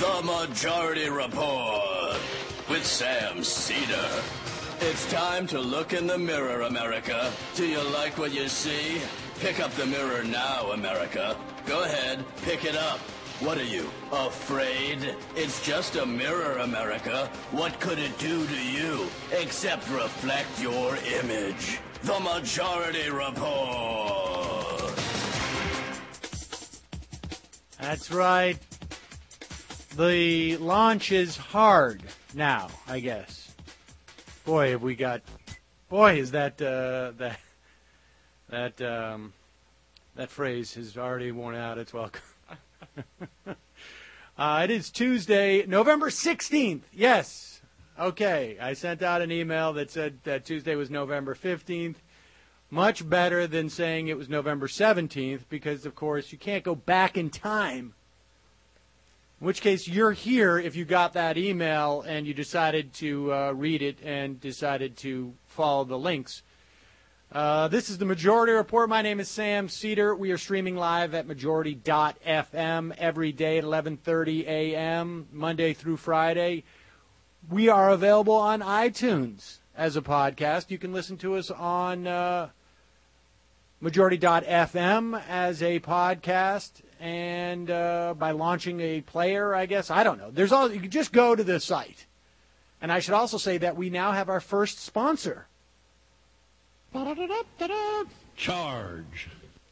The Majority Report with Sam Cedar. It's time to look in the mirror, America. Do you like what you see? Pick up the mirror now, America. Go ahead, pick it up. What are you, afraid? It's just a mirror, America. What could it do to you except reflect your image? The Majority Report. That's right. The launch is hard now, I guess. Boy, have we got... Boy, is that phrase has already worn out its welcome. It is Tuesday, November 16th. Yes. Okay. I sent out an email that said that Tuesday was November 15th. Much better than saying it was November 17th because, of course, you can't go back in time. In which case, you're here if you got that email and you decided to read it and decided to follow the links. This is the Majority Report. My name is Sam Cedar. We are streaming live at majority.fm every day at 11:30 a.m., Monday through Friday. We are available on iTunes as a podcast. You can listen to us on majority.fm as a podcast and by launching a player, I guess. I don't know. You can just go to the site. And I should also say that we now have our first sponsor. Charge.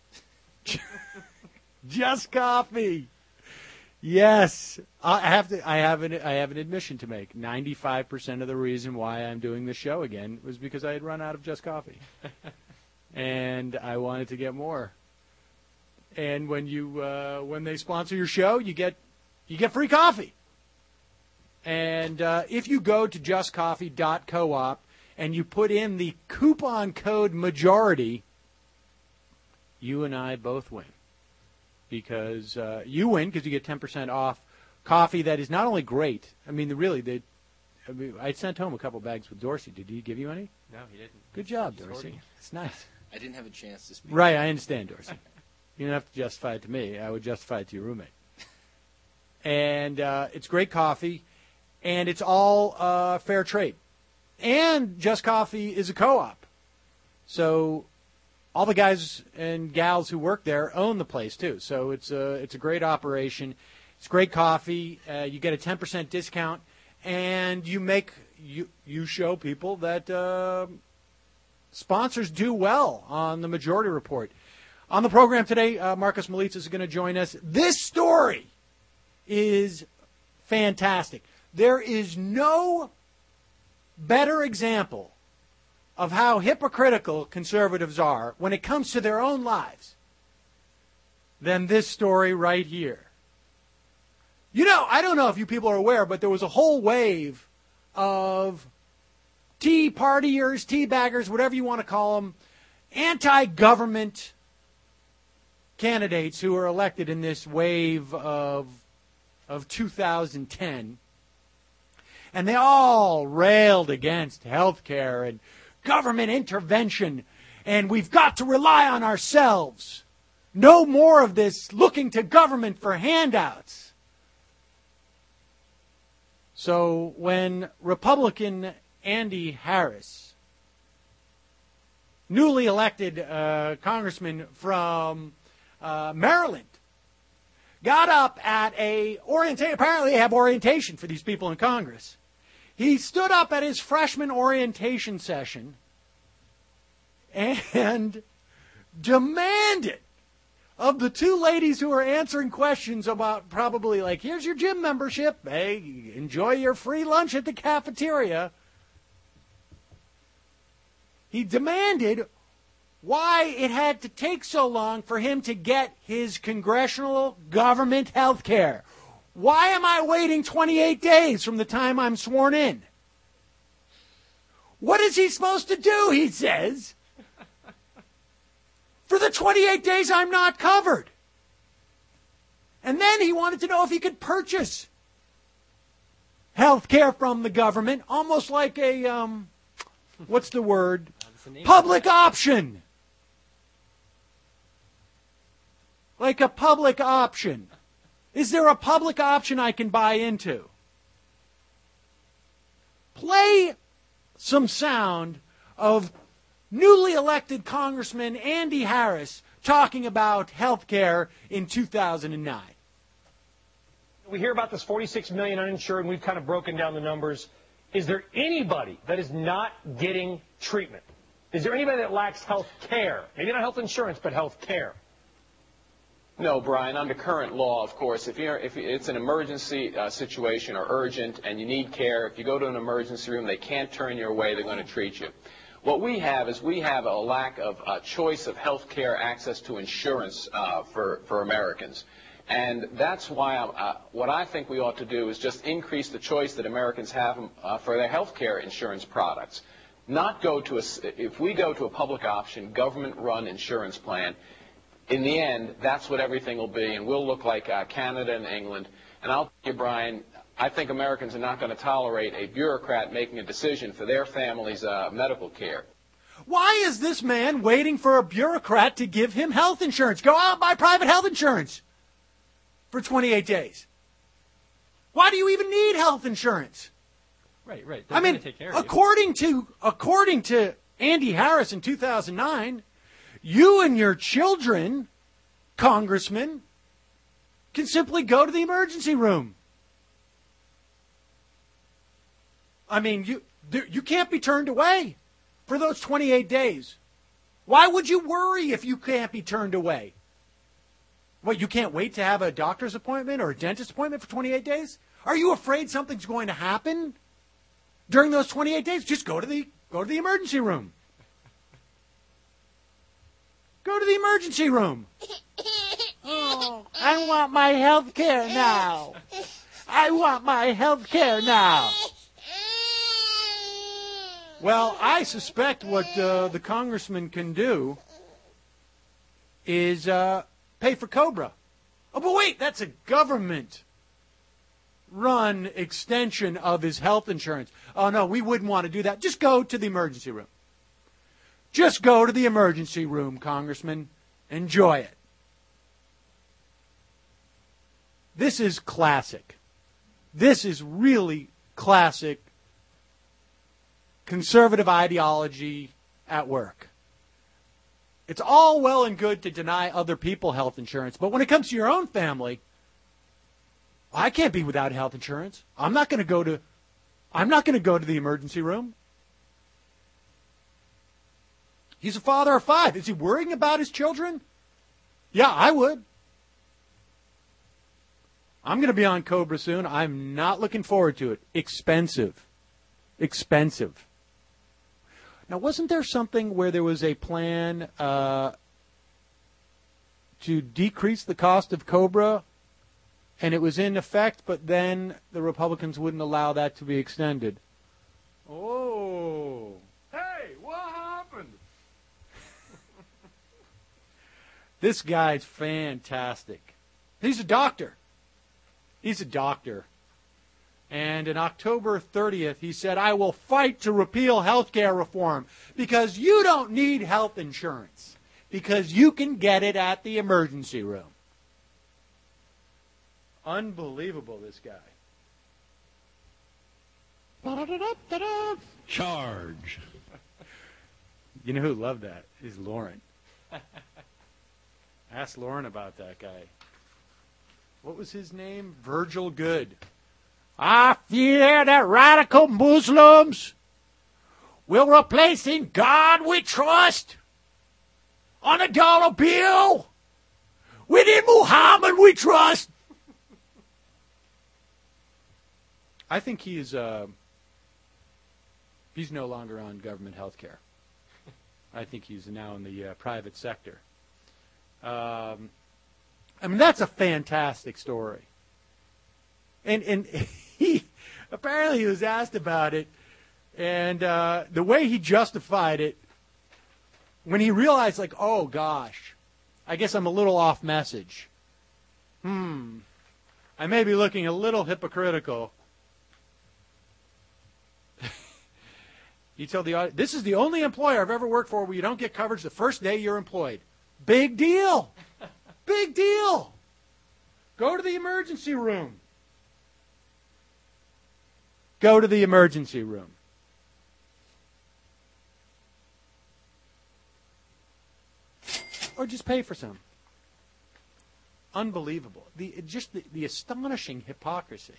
Just Coffee. Yes. I have an admission to make. 95% of the reason why I'm doing this show again was because I had run out of Just Coffee. And I wanted to get more. And when they sponsor your show, you get free coffee. And if you go to justcoffee.coop and you put in the coupon code MAJORITY, you and I both win. Because you win because you get 10% off coffee that is not only great. I mean, I sent home a couple bags with Dorsey. Did he give you any? No, he didn't. Good job, Dorsey. It's nice. I didn't have a chance to speak. Right, I understand, Dorsey. You don't have to justify it to me. I would justify it to your roommate. And it's great coffee, and it's all fair trade. And Just Coffee is a co-op. So all the guys and gals who work there own the place, too. So it's a great operation. It's great coffee. You get a 10% discount, and you show people that sponsors do well on the Majority Report. On the program today, Marcus Malitz is going to join us. This story is fantastic. There is no better example of how hypocritical conservatives are when it comes to their own lives than this story right here. You know, I don't know if you people are aware, but there was a whole wave of Tea Partiers, tea baggers, whatever you want to call them, anti-government candidates who were elected in this wave of 2010. And they all railed against health care and government intervention, and we've got to rely on ourselves. No more of this looking to government for handouts. So when Republican Andy Harris, newly elected congressman from Maryland, got up at apparently they have orientation for these people in Congress. He stood up at his freshman orientation session and demanded of the two ladies who were answering questions about probably like, here's your gym membership, hey, enjoy your free lunch at the cafeteria. He demanded why it had to take so long for him to get his congressional government health care. Why am I waiting 28 days from the time I'm sworn in? What is he supposed to do, he says, for the 28 days I'm not covered? And then he wanted to know if he could purchase health care from the government, almost like a, what's the word? Public option. Like a public option. Is there a public option I can buy into? Play some sound of newly elected Congressman Andy Harris talking about health care in 2009. We hear about this 46 million uninsured, and we've kind of broken down the numbers. Is there anybody that is not getting treatment? Is there anybody that lacks health care? Maybe not health insurance, but health care. No, Brian. Under current law, of course, if it's an emergency situation or urgent and you need care, if you go to an emergency room, they can't turn you away. They're going to treat you. What we have is a lack of choice of health care access to insurance for Americans. And that's why what I think we ought to do is just increase the choice that Americans have for their health care insurance products. Not go to if we go to a public option, government-run insurance plan, in the end, that's what everything will be, and we'll look like Canada and England. And I'll tell you, Brian, I think Americans are not going to tolerate a bureaucrat making a decision for their family's medical care. Why is this man waiting for a bureaucrat to give him health insurance? Go out and buy private health insurance for 28 days. Why do you even need health insurance? Right. I mean, according to Andy Harris in 2009, you and your children, Congressman, can simply go to the emergency room. I mean, you can't be turned away for those 28 days. Why would you worry if you can't be turned away? What, you can't wait to have a doctor's appointment or a dentist appointment for 28 days? Are you afraid something's going to happen during those 28 days? Just go to the emergency room. Go to the emergency room. Oh, I want my health care now. I want my health care now. Well, I suspect what the congressman can do is pay for Cobra. Oh, but wait, that's a government-run extension of his health insurance. Oh, no, we wouldn't want to do that. Just go to the emergency room. Just go to the emergency room, Congressman. Enjoy it. This is classic. This is really classic conservative ideology at work. It's all well and good to deny other people health insurance, but when it comes to your own family, I can't be without health insurance. I'm not going to go to the emergency room. He's a father of 5. Is he worrying about his children? Yeah, I would. I'm going to be on Cobra soon. I'm not looking forward to it. Expensive. Now, wasn't there something where there was a plan to decrease the cost of Cobra, and it was in effect, but then the Republicans wouldn't allow that to be extended? Oh. Hey, what happened? This guy's fantastic. He's a doctor. And on October 30th, he said, I will fight to repeal health care reform because you don't need health insurance, because you can get it at the emergency room. Unbelievable, this guy. Charge. You know who loved that? Is Lauren. Ask Lauren about that guy. What was his name? Virgil Good. I fear that radical Muslims will replace in God we trust on a dollar bill. Within Muhammad we trust. I think he's no longer on government health care. I think he's now in the private sector. I mean, that's a fantastic story. And he apparently was asked about it, and the way he justified it, when he realized, like, oh, gosh, I guess I'm a little off message. I may be looking a little hypocritical. He told the audience, this is the only employer I've ever worked for where you don't get coverage the first day you're employed. Big deal. Big deal. Go to the emergency room. Go to the emergency room. Or just pay for some. Unbelievable. The astonishing hypocrisy.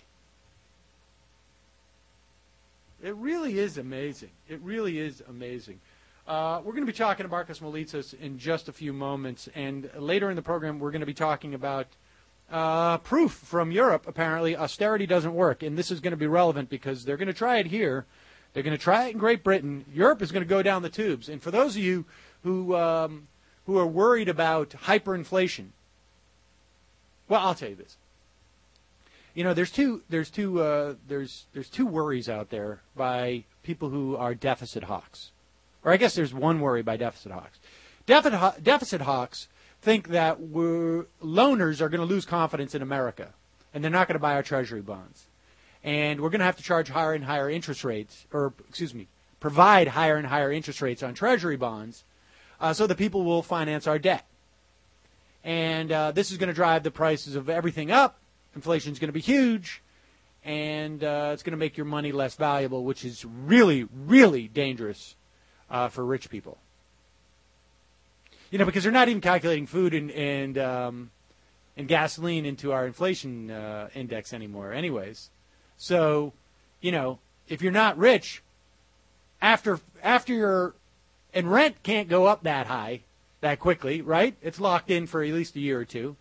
It really is amazing. It really is amazing. We're going to be talking to Marcos Melitsas in just a few moments, and later in the program we're going to be talking about proof from Europe. Apparently, austerity doesn't work, and this is going to be relevant because they're going to try it here. They're going to try it in Great Britain. Europe is going to go down the tubes. And for those of you who are worried about hyperinflation, well, I'll tell you this. You know, there's two worries out there by people who are deficit hawks. Or I guess there's one worry by deficit hawks. Deficit hawks think that loaners are going to lose confidence in America, and they're not going to buy our treasury bonds. And we're going to have to charge higher and higher interest rates, provide higher and higher interest rates on treasury bonds so that people will finance our debt. And this is going to drive the prices of everything up. Inflation is going to be huge, and it's going to make your money less valuable, which is really, really dangerous for rich people. You know, because they're not even calculating food and gasoline into our inflation index anymore anyways. So, you know, if you're not rich, after your and rent can't go up that high, that quickly, right? It's locked in for at least a year or two.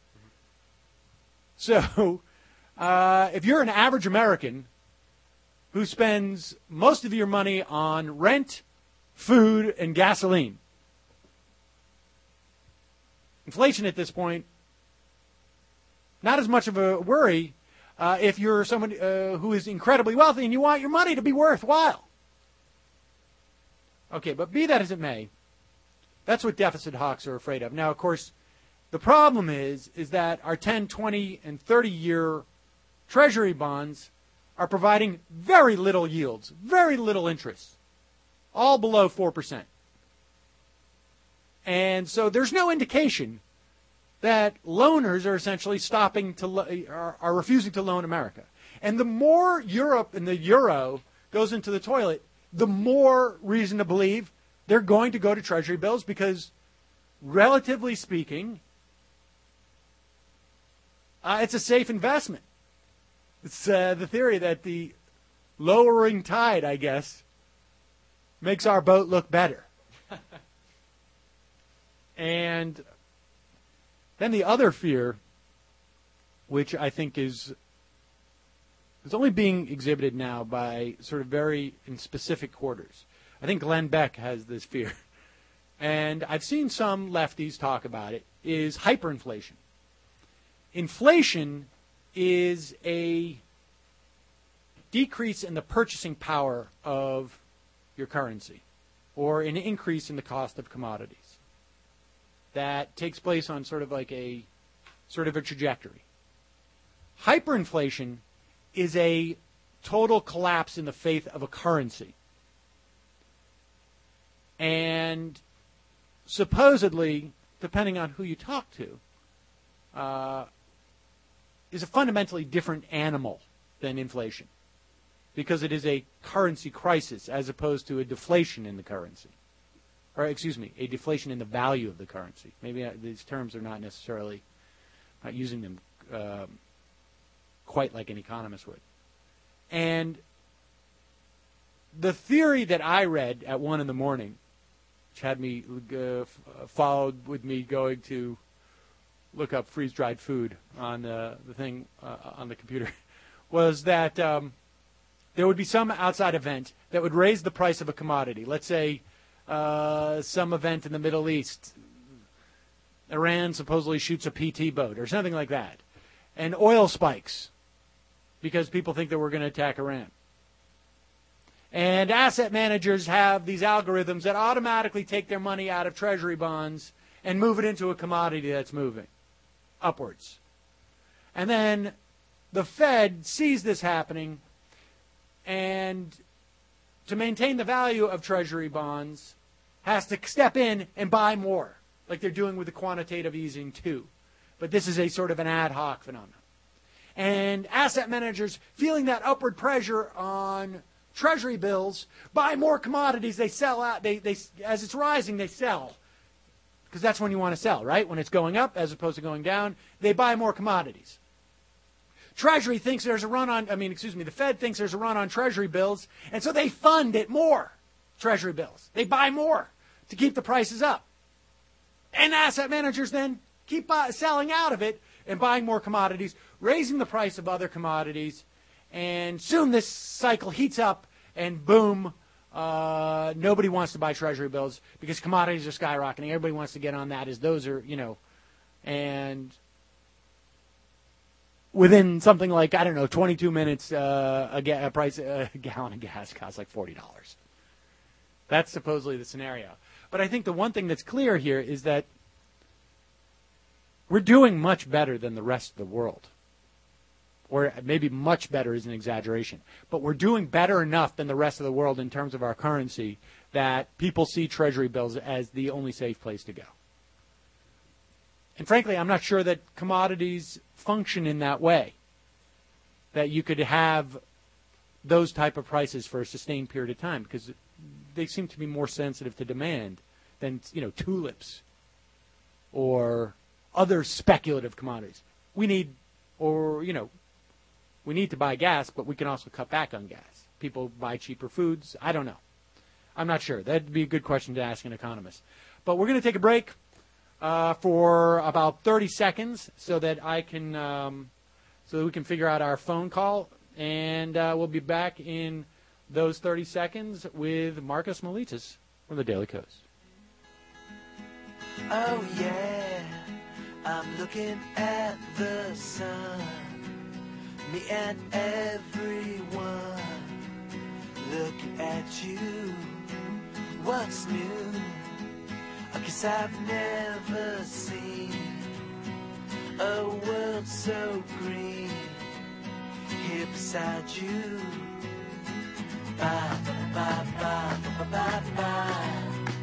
So, if you're an average American who spends most of your money on rent, food, and gasoline, inflation at this point, not as much of a worry if you're someone who is incredibly wealthy and you want your money to be worthwhile. Okay, but be that as it may, that's what deficit hawks are afraid of. Now, of course, the problem is that our 10, 20, and 30-year treasury bonds are providing very little yields, very little interest, all below 4%. And so there's no indication that loaners are essentially are refusing to loan America. And the more Europe and the euro goes into the toilet, the more reason to believe they're going to go to treasury bills because, relatively speaking, it's a safe investment. It's the theory that the lowering tide, I guess, makes our boat look better. And then the other fear, which I think is only being exhibited now by sort of very in specific quarters. I think Glenn Beck has this fear, and I've seen some lefties talk about it, is hyperinflation. Inflation is a decrease in the purchasing power of your currency, or an increase in the cost of commodities that takes place on sort of a trajectory. Hyperinflation is a total collapse in the faith of a currency. And supposedly, depending on who you talk to, is a fundamentally different animal than inflation, because it is a currency crisis as opposed to a deflation in the currency. Or, excuse me, a deflation in the value of the currency. Maybe these terms are not necessarily, not using them quite like an economist would. And the theory that I read at 1 a.m, which had me followed with me going to look up freeze-dried food on the thing on the computer, was that there would be some outside event that would raise the price of a commodity. Let's say some event in the Middle East. Iran supposedly shoots a PT boat or something like that. And oil spikes because people think that we're going to attack Iran. And asset managers have these algorithms that automatically take their money out of treasury bonds and move it into a commodity that's moving upwards. And then the Fed sees this happening, and to maintain the value of treasury bonds has to step in and buy more, like they're doing with the quantitative easing too. But this is a sort of an ad hoc phenomenon. and asset managers feeling that upward pressure on Treasury bills buy more commodities. They sell out. They as it's rising, they sell because that's when you want to sell, right? When it's going up as opposed to going down, they buy more commodities. Treasury thinks there's a run on. The Fed thinks there's a run on Treasury bills, and so they fund it more. Treasury bills. They buy more to keep the prices up, and asset managers then keep selling out of it and buying more commodities, raising the price of other commodities. And soon this cycle heats up, and boom, nobody wants to buy Treasury bills because commodities are skyrocketing. Everybody wants to get on that as those are, and within something like, 22 minutes, a gallon of gas costs like $40. That's supposedly the scenario. But I think the one thing that's clear here is that we're doing much better than the rest of the world. Or maybe much better is an exaggeration. But we're doing better enough than the rest of the world in terms of our currency that people see Treasury bills as the only safe place to go. And frankly, I'm not sure that commodities function in that way, that you could have those type of prices for a sustained period of time, because they seem to be more sensitive to demand than, tulips or other speculative commodities. We need to buy gas, but we can also cut back on gas. People buy cheaper foods. I don't know. I'm not sure. That'd be a good question to ask an economist. But we're going to take a break for about 30 seconds so that we can figure out our phone call, and we'll be back in those 30 seconds with Marcos Militis from the Daily Kos. Oh yeah, I'm looking at the sun. Me and everyone looking at you. What's new? I guess I've never seen a world so green here beside you. Bye, bye, bye, bye, bye, bye.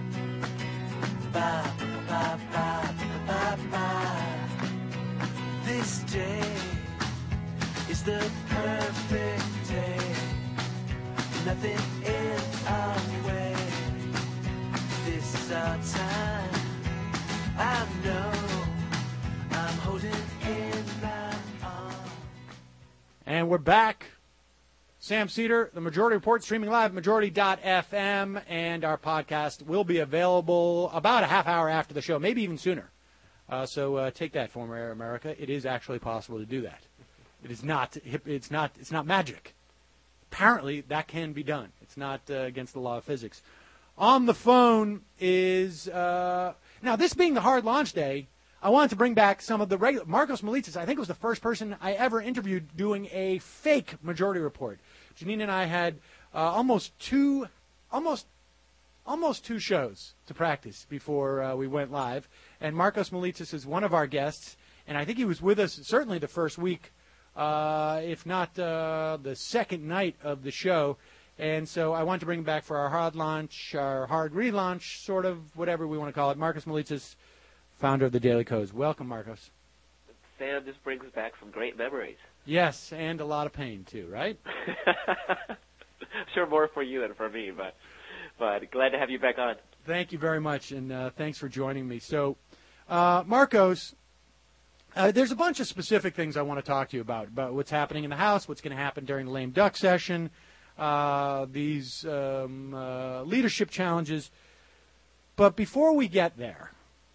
Bye, bye, bye, bye, bye. This day is the perfect day. Nothing in our way. This is our time. I know I'm holding in my arms. And we're back. Sam Seder, The Majority Report, streaming live at majority.fm, and our podcast will be available about a half hour after the show, maybe even sooner. So take that, former America. It is actually possible to do that. It is not. It's not magic. Apparently, that can be done. It's not against the law of physics. On the phone is now. This being the hard launch day, I wanted to bring back some of the regular. Marcos Militis, I think, was the first person I ever interviewed doing a fake Majority Report. Janine and I had almost two shows to practice before we went live. And Marcos Militis is one of our guests, and I think he was with us certainly the first week, if not the second night of the show. And so I want to bring him back for our hard launch, our hard relaunch, sort of, whatever we want to call it. Marcos Militis, founder of the Daily Kos. Welcome, Marcos. Sam, this brings back some great memories. Yes, and a lot of pain, too, right? Sure, more for you than for me, but glad to have you back on. Thank you very much, and thanks for joining me. So, Marcos, there's a bunch of specific things I want to talk to you about what's happening in the House, what's going to happen during the lame duck session, these leadership challenges. But before we get there,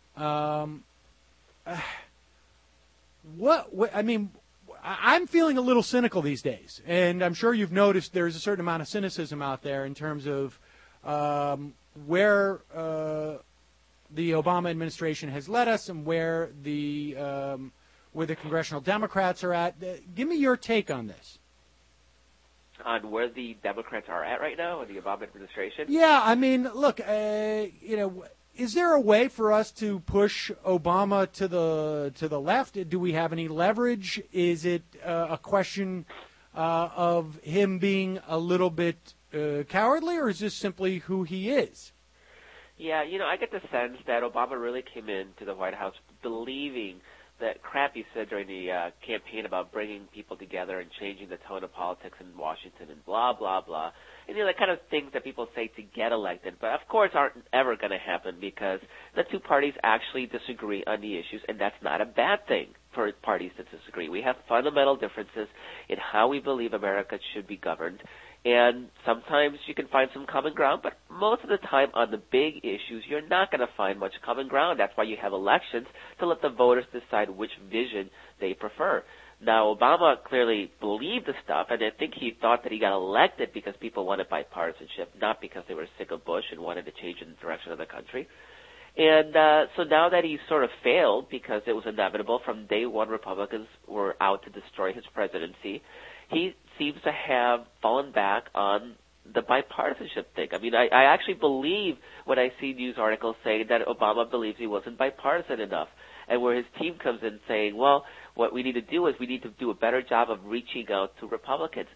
I'm feeling a little cynical these days, and I'm sure you've noticed there's a certain amount of cynicism out there in terms of where the Obama administration has led us and where the congressional Democrats are at. Give me your take on this. On where the Democrats are at right now in the Obama administration? Yeah, I mean, look, is there a way for us to push Obama to the left? Do we have any leverage? Is it a question of him being a little bit cowardly, or is this simply who he is? Yeah, I get the sense that Obama really came into the White House believing that crap he said during the campaign about bringing people together and changing the tone of politics in Washington and blah, blah, blah. And, the kind of things that people say to get elected, but of course aren't ever going to happen because the two parties actually disagree on the issues, and that's not a bad thing for parties to disagree. We have fundamental differences in how we believe America should be governed, and sometimes you can find some common ground, but most of the time on the big issues, you're not going to find much common ground. That's why you have elections, to let the voters decide which vision they prefer. Now, Obama clearly believed the stuff, and I think he thought that he got elected because people wanted bipartisanship, not because they were sick of Bush and wanted to change the direction of the country. And so now that he's sort of failed because it was inevitable from day one, Republicans were out to destroy his presidency, he seems to have fallen back on the bipartisanship thing. I mean, I actually believe when I see news articles saying that Obama believes he wasn't bipartisan enough, and where his team comes in saying, well, what we need to do is we need to do a better job of reaching out to Republicans.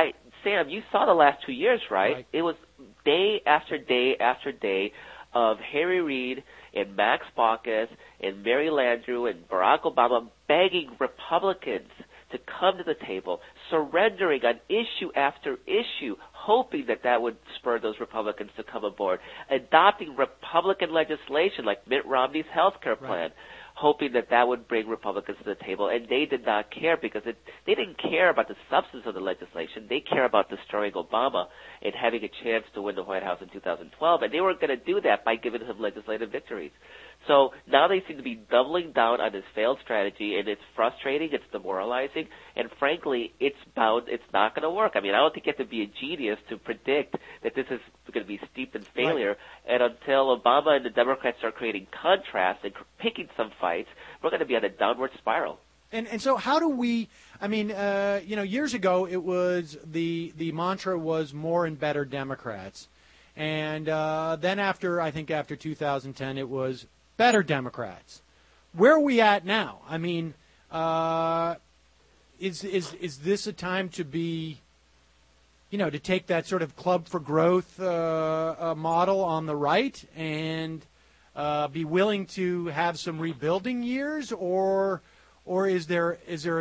Sam, you saw the last 2 years, right? It was day after day after day of Harry Reid and Max Baucus and Mary Landrieu and Barack Obama begging Republicans to come to the table, surrendering on issue after issue, hoping that that would spur those Republicans to come aboard, adopting Republican legislation like Mitt Romney's health care plan, hoping that that would bring Republicans to the table. And they did not care because they didn't care about the substance of the legislation. They care about destroying Obama and having a chance to win the White House in 2012. And they were going to do that by giving him legislative victories. So now they seem to be doubling down on this failed strategy, and it's frustrating, it's demoralizing, and frankly, it's not going to work. I mean, I don't think you have to be a genius to predict that this is going to be steeped in failure, and until Obama and the Democrats start creating contrast and picking some fights, we're going to be on a downward spiral. And so how do we, I mean, years ago it was the mantra was more and better Democrats. And then after 2010, it was better Democrats. Where are we at now? I mean, is this a time to be, to take that sort of Club for Growth model on the right and be willing to have some rebuilding years, or is there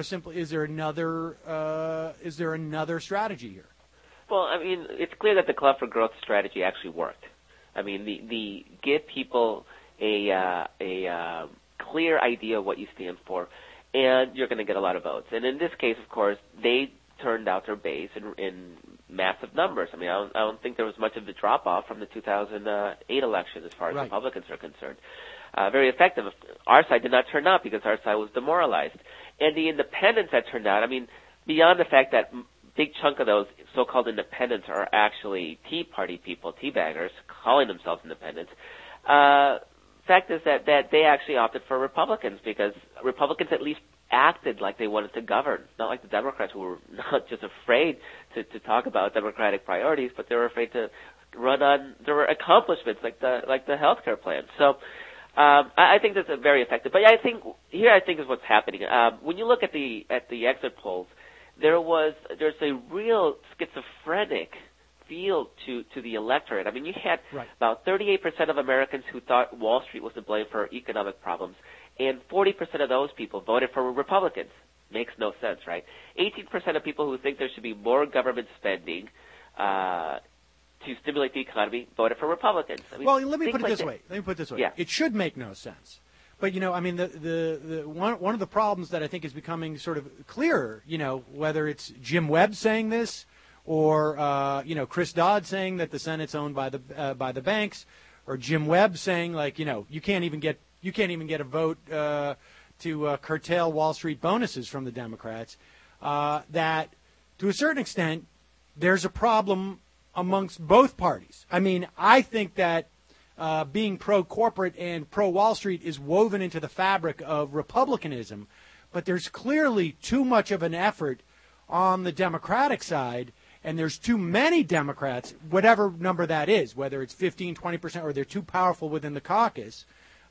another strategy here? Well, I mean, it's clear that the Club for Growth strategy actually worked. I mean, the give people a clear idea of what you stand for, and you're going to get a lot of votes. And in this case, of course, they turned out their base in massive numbers. I mean, I don't think there was much of a drop-off from the 2008 election as far as Republicans are concerned. Very effective. Our side did not turn out because our side was demoralized. And the independents that turned out, I mean, beyond the fact that big chunk of those so-called independents are actually Tea Party people, teabaggers, calling themselves independents. Fact is that they actually opted for Republicans because Republicans at least acted like they wanted to govern, not like the Democrats who were not just afraid to talk about Democratic priorities, but they were afraid to run on their accomplishments like the health care plan. So I think that's very effective. But I think is what's happening. When you look at the exit polls, there's a real schizophrenic feel to the electorate. I mean, you had about 38% of Americans who thought Wall Street was to blame for economic problems, and 40% of those people voted for Republicans. Makes no sense, right? 18% of people who think there should be more government spending to stimulate the economy voted for Republicans. I mean, well, let me put it this way. Yeah. It should make no sense. But, I mean, the one of the problems that I think is becoming sort of clearer, whether it's Jim Webb saying this or, Chris Dodd saying that the Senate's owned by the banks, or Jim Webb saying, like, you can't even get a vote to curtail Wall Street bonuses from the Democrats, that to a certain extent there's a problem amongst both parties. I mean, I think that being pro-corporate and pro-Wall Street is woven into the fabric of republicanism, but there's clearly too much of an effort on the Democratic side, and there's too many Democrats, whatever number that is, whether it's 15, 20%, or they're too powerful within the caucus,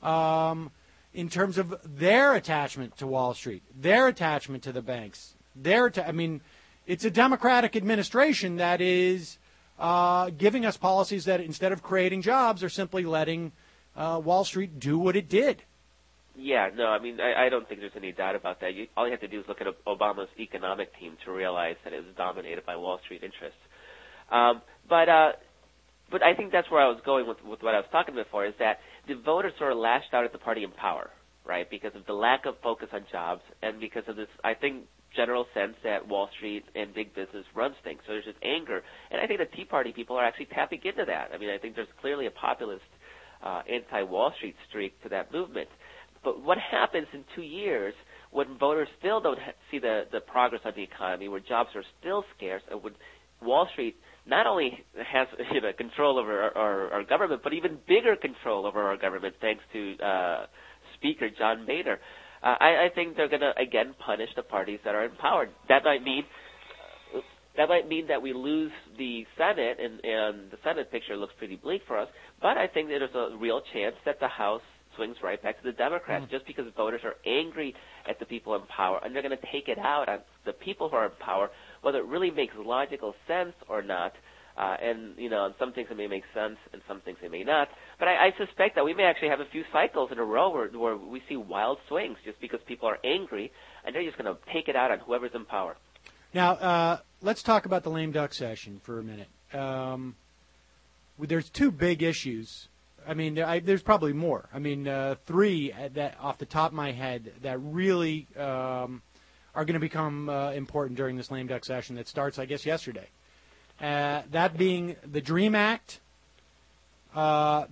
in terms of their attachment to Wall Street, their attachment to the banks. I mean, it's a Democratic administration that is giving us policies that instead of creating jobs are simply letting Wall Street do what it did. Yeah, no, I mean, I don't think there's any doubt about that. All you have to do is look at Obama's economic team to realize that it was dominated by Wall Street interests. But I think that's where I was going with what I was talking before, is that the voters sort of lashed out at the party in power, right, because of the lack of focus on jobs and because of this, I think, general sense that Wall Street and big business runs things. So there's this anger. And I think the Tea Party people are actually tapping into that. I mean, I think there's clearly a populist anti-Wall Street streak to that movement. But what happens in 2 years when voters still don't see the progress on the economy, where jobs are still scarce, and when Wall Street not only has control over our government, but even bigger control over our government, thanks to Speaker John Boehner, I think they're going to again punish the parties that are in power. That might mean that we lose the Senate, and the Senate picture looks pretty bleak for us. But I think that there's a real chance that the House swings right back to the Democrats, just because voters are angry at the people in power, and they're going to take it out on the people who are in power, whether it really makes logical sense or not. And, on some things it may make sense, and some things it may not. But I suspect that we may actually have a few cycles in a row where we see wild swings just because people are angry, and they're just going to take it out on whoever's in power. Now, let's talk about the lame duck session for a minute. There's two big issues. I mean, there's probably more. I mean, three that off the top of my head that really are going to become important during this lame duck session that starts, I guess, yesterday. That being the DREAM Act, I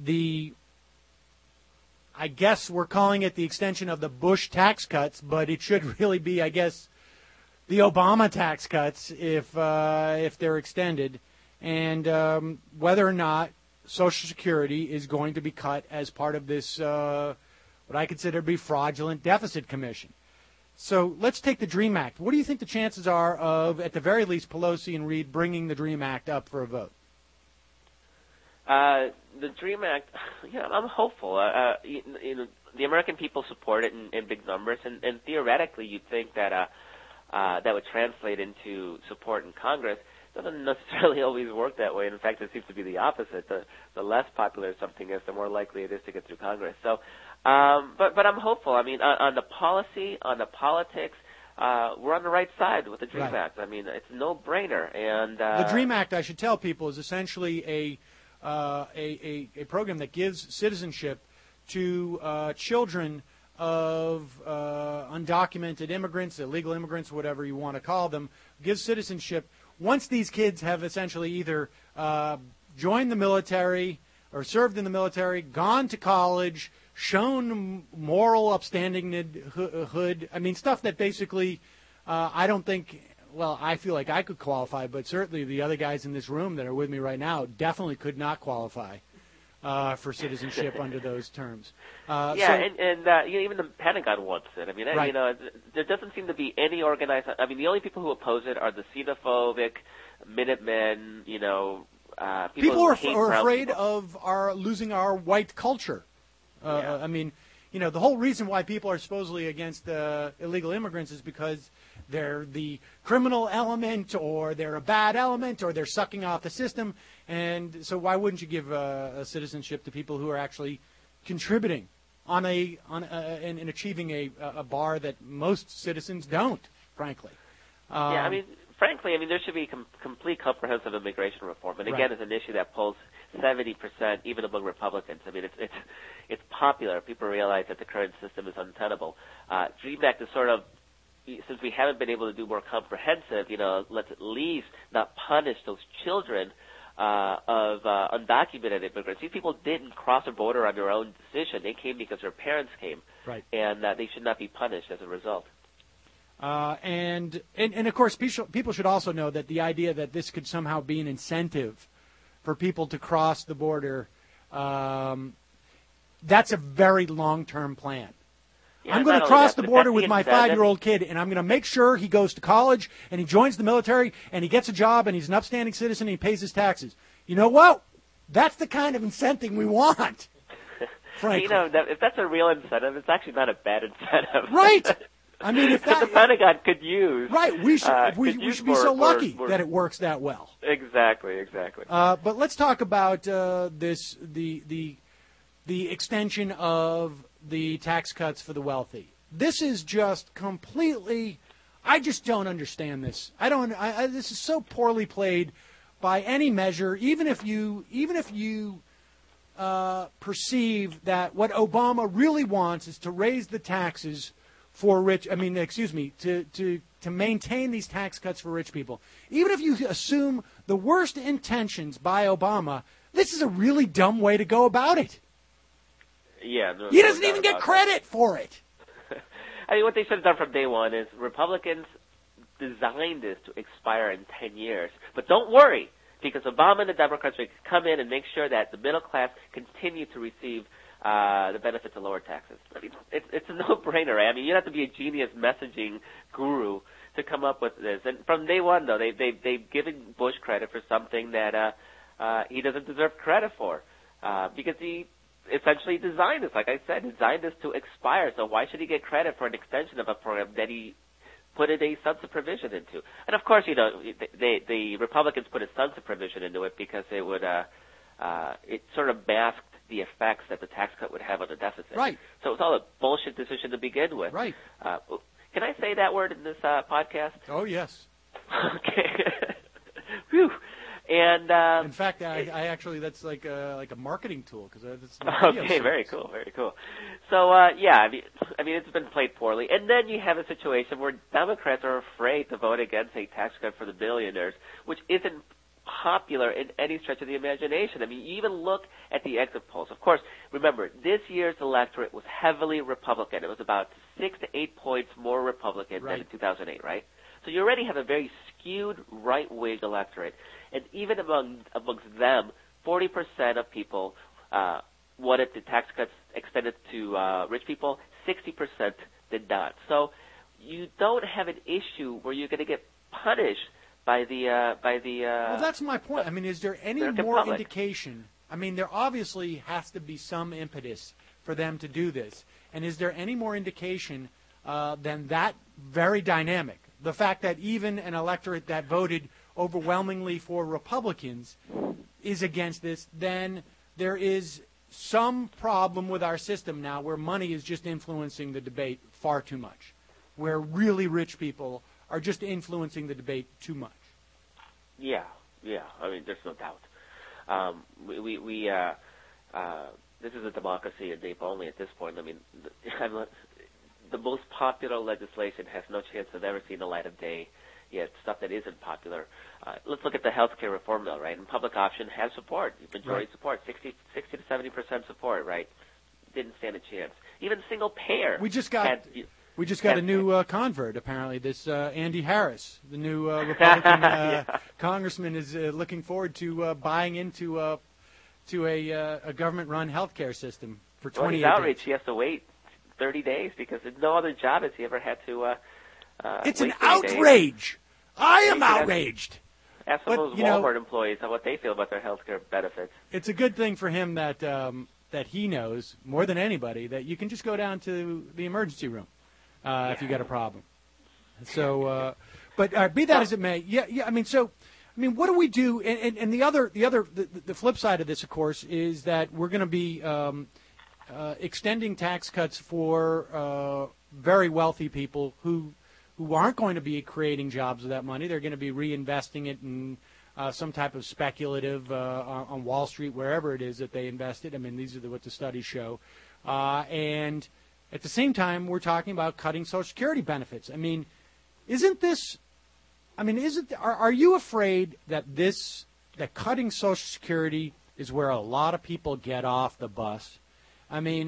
guess we're calling it the extension of the Bush tax cuts, but it should really be, I guess, the Obama tax cuts if they're extended, and whether or not Social Security is going to be cut as part of this, what I consider to be fraudulent deficit commission. So let's take the DREAM Act. What do you think the chances are of, at the very least, Pelosi and Reid bringing the DREAM Act up for a vote? The DREAM Act, I'm hopeful. The American people support it in big numbers, and theoretically you'd think that that would translate into support in Congress. It doesn't necessarily always work that way. In fact, it seems to be the opposite. The less popular something is, the more likely it is to get through Congress. So, but I'm hopeful. I mean, on the policy, on the politics, we're on the right side with the DREAM Act. I mean, it's a no-brainer. And the DREAM Act, I should tell people, is essentially a program that gives citizenship to children of undocumented immigrants, illegal immigrants, whatever you want to call them, gives citizenship once these kids have essentially either joined the military or served in the military, gone to college, shown moral upstandinghood. I mean, stuff that basically I don't think, well, I feel like I could qualify, but certainly the other guys in this room that are with me right now definitely could not qualify for citizenship under those terms. Even the Pentagon wants it. I mean, there doesn't seem to be any organized. I mean, the only people who oppose it are the xenophobic Minutemen. People are afraid of losing our white culture. I mean, the whole reason why people are supposedly against illegal immigrants is because they're the criminal element, or they're a bad element, or they're sucking off the system. And so why wouldn't you give a citizenship to people who are actually contributing in achieving a bar that most citizens don't, frankly? I mean, frankly, there should be complete comprehensive immigration reform. And again, it's an issue that pulls 70% even among Republicans. I mean, it's popular. People realize that the current system is untenable. DREAM Act is sort of, since we haven't been able to do more comprehensive, let's at least not punish those children of undocumented immigrants. These people didn't cross a border on their own decision. They came because their parents came, and they should not be punished as a result. And of course, people should also know that the idea that this could somehow be an incentive for people to cross the border, that's a very long-term plan. Yeah, I'm going to cross the border with my 5-year-old kid, and I'm going to make sure he goes to college, and he joins the military, and he gets a job, and he's an upstanding citizen, and he pays his taxes. You know what? That's the kind of incentive we want, frankly. If that's a real incentive, it's actually not a bad incentive. Right. I mean, if the Pentagon could use. Right. We should be so lucky that it works that well. Exactly. But let's talk about the extension of the tax cuts for the wealthy. This is just completely. I just don't understand this. This is so poorly played by any measure. Even if you perceive that what Obama really wants is to raise the taxes for rich. To maintain these tax cuts for rich people. Even if you assume the worst intentions by Obama, this is a really dumb way to go about it. Yeah, he doesn't even get credit for it. I mean, what they should have done from day one is Republicans designed this to expire in 10 years. But don't worry, because Obama and the Democrats will come in and make sure that the middle class continue to receive the benefits of lower taxes. I mean, it's a no-brainer, right? I mean, you don't have to be a genius messaging guru to come up with this. And from day one, though, they've given Bush credit for something that he doesn't deserve credit for because he essentially designed this, like I said, designed this to expire. So why should he get credit for an extension of a program that he put in a sunset provision into? And of course, the Republicans put a sunset provision into it because it would it sort of masked the effects that the tax cut would have on the deficit. Right. So it was all a bullshit decision to begin with. Right. Can I say that word in this podcast? Oh yes. Okay. Whew. And in fact, I actually that's like a marketing tool because it's okay. Very cool. Very cool. So yeah, I mean it's been played poorly, and then you have a situation where Democrats are afraid to vote against a tax cut for the billionaires, which isn't popular in any stretch of the imagination. I mean, you even look at the exit polls. Of course, remember, this year's electorate was heavily Republican. It was about 6 to 8 points more Republican than in 2008, right? So you already have a very skewed right-wing electorate. And even amongst them, 40% of people wanted the tax cuts extended to rich people. 60% did not. So you don't have an issue where you're going to get punished by the well, that's my point. I mean, is there any more indication? I mean, there obviously has to be some impetus for them to do this. And is there any more indication than that very dynamic? The fact that even an electorate that voted overwhelmingly for Republicans is against this, then there is some problem with our system now where money is just influencing the debate far too much, where really rich people are just influencing the debate too much. Yeah. I mean, there's no doubt. This is a democracy in name only at this point. I mean, the most popular legislation has no chance of ever seeing the light of day. Yet stuff that isn't popular. Let's look at the health care reform bill, right? And public option has support, majority support, 60 to 70% support, right? Didn't stand a chance. Even single payer. We just got a new convert, apparently. This Andy Harris, the new Republican congressman, is looking forward to buying into a government-run health care system for 28 days. Outrage. He has to wait 30 days because no other job has he ever had to. It's an outrage. I am outraged. Ask some of those Walmart employees on what they feel about their health care benefits. It's a good thing for him that he knows more than anybody that you can just go down to the emergency room if you got a problem. So, but be that as it may, I mean, what do we do? And the flip side of this, of course, is that we're going to be extending tax cuts for very wealthy people who aren't going to be creating jobs with that money. They're going to be reinvesting it in some type of speculative on Wall Street, wherever it is that they invested. I mean, these are what the studies show. And at the same time, we're talking about cutting Social Security benefits. I mean, are you afraid that cutting Social Security is where a lot of people get off the bus? I mean,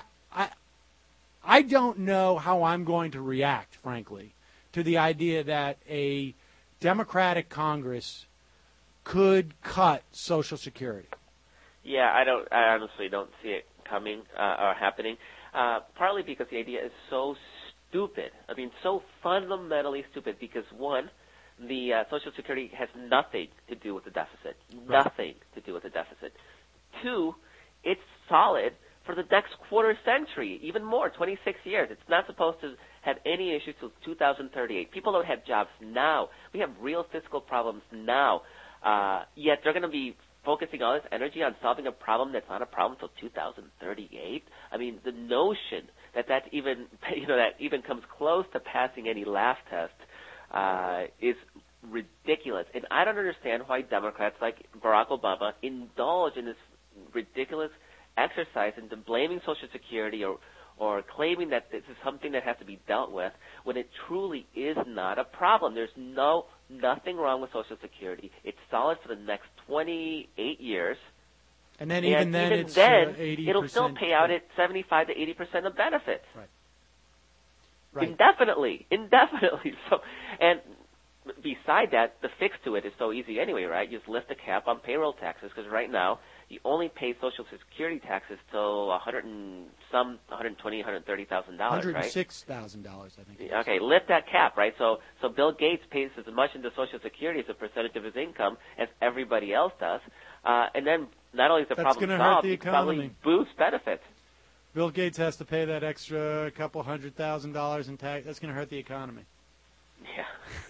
I don't know how I'm going to react, frankly, to the idea that a Democratic Congress could cut Social Security. Yeah, I honestly don't see it coming or happening, partly because the idea is so stupid. I mean, so fundamentally stupid because, one, the Social Security has nothing to do with the deficit. Right. Nothing to do with the deficit. Two, it's solid for the next quarter century, even more, 26 years. It's not supposed to have any issues till 2038. People don't have jobs now. We have real fiscal problems now. Yet they're going to be focusing all this energy on solving a problem that's not a problem until 2038. I mean, the notion that even that even comes close to passing any laugh test is ridiculous. And I don't understand why Democrats like Barack Obama indulge in this ridiculous exercise into blaming Social Security or claiming that this is something that has to be dealt with when it truly is not a problem. There's nothing wrong with Social Security. It's solid for the next 28 years. And then even then, it's 80%. It'll still pay out at 75 to 80% of benefits. Right. Indefinitely. So, and beside that, the fix to it is so easy anyway, right? You just lift the cap on payroll taxes, because right now you only pay Social Security taxes till $120,000, $130,000, right? $106,000, I think. Okay, lift that cap, right? So Bill Gates pays as much into Social Security as a percentage of his income as everybody else does, and then not only is the problem solved, it probably boosts benefits. Bill Gates has to pay that extra couple $100,000 in tax. That's going to hurt the economy. Yeah.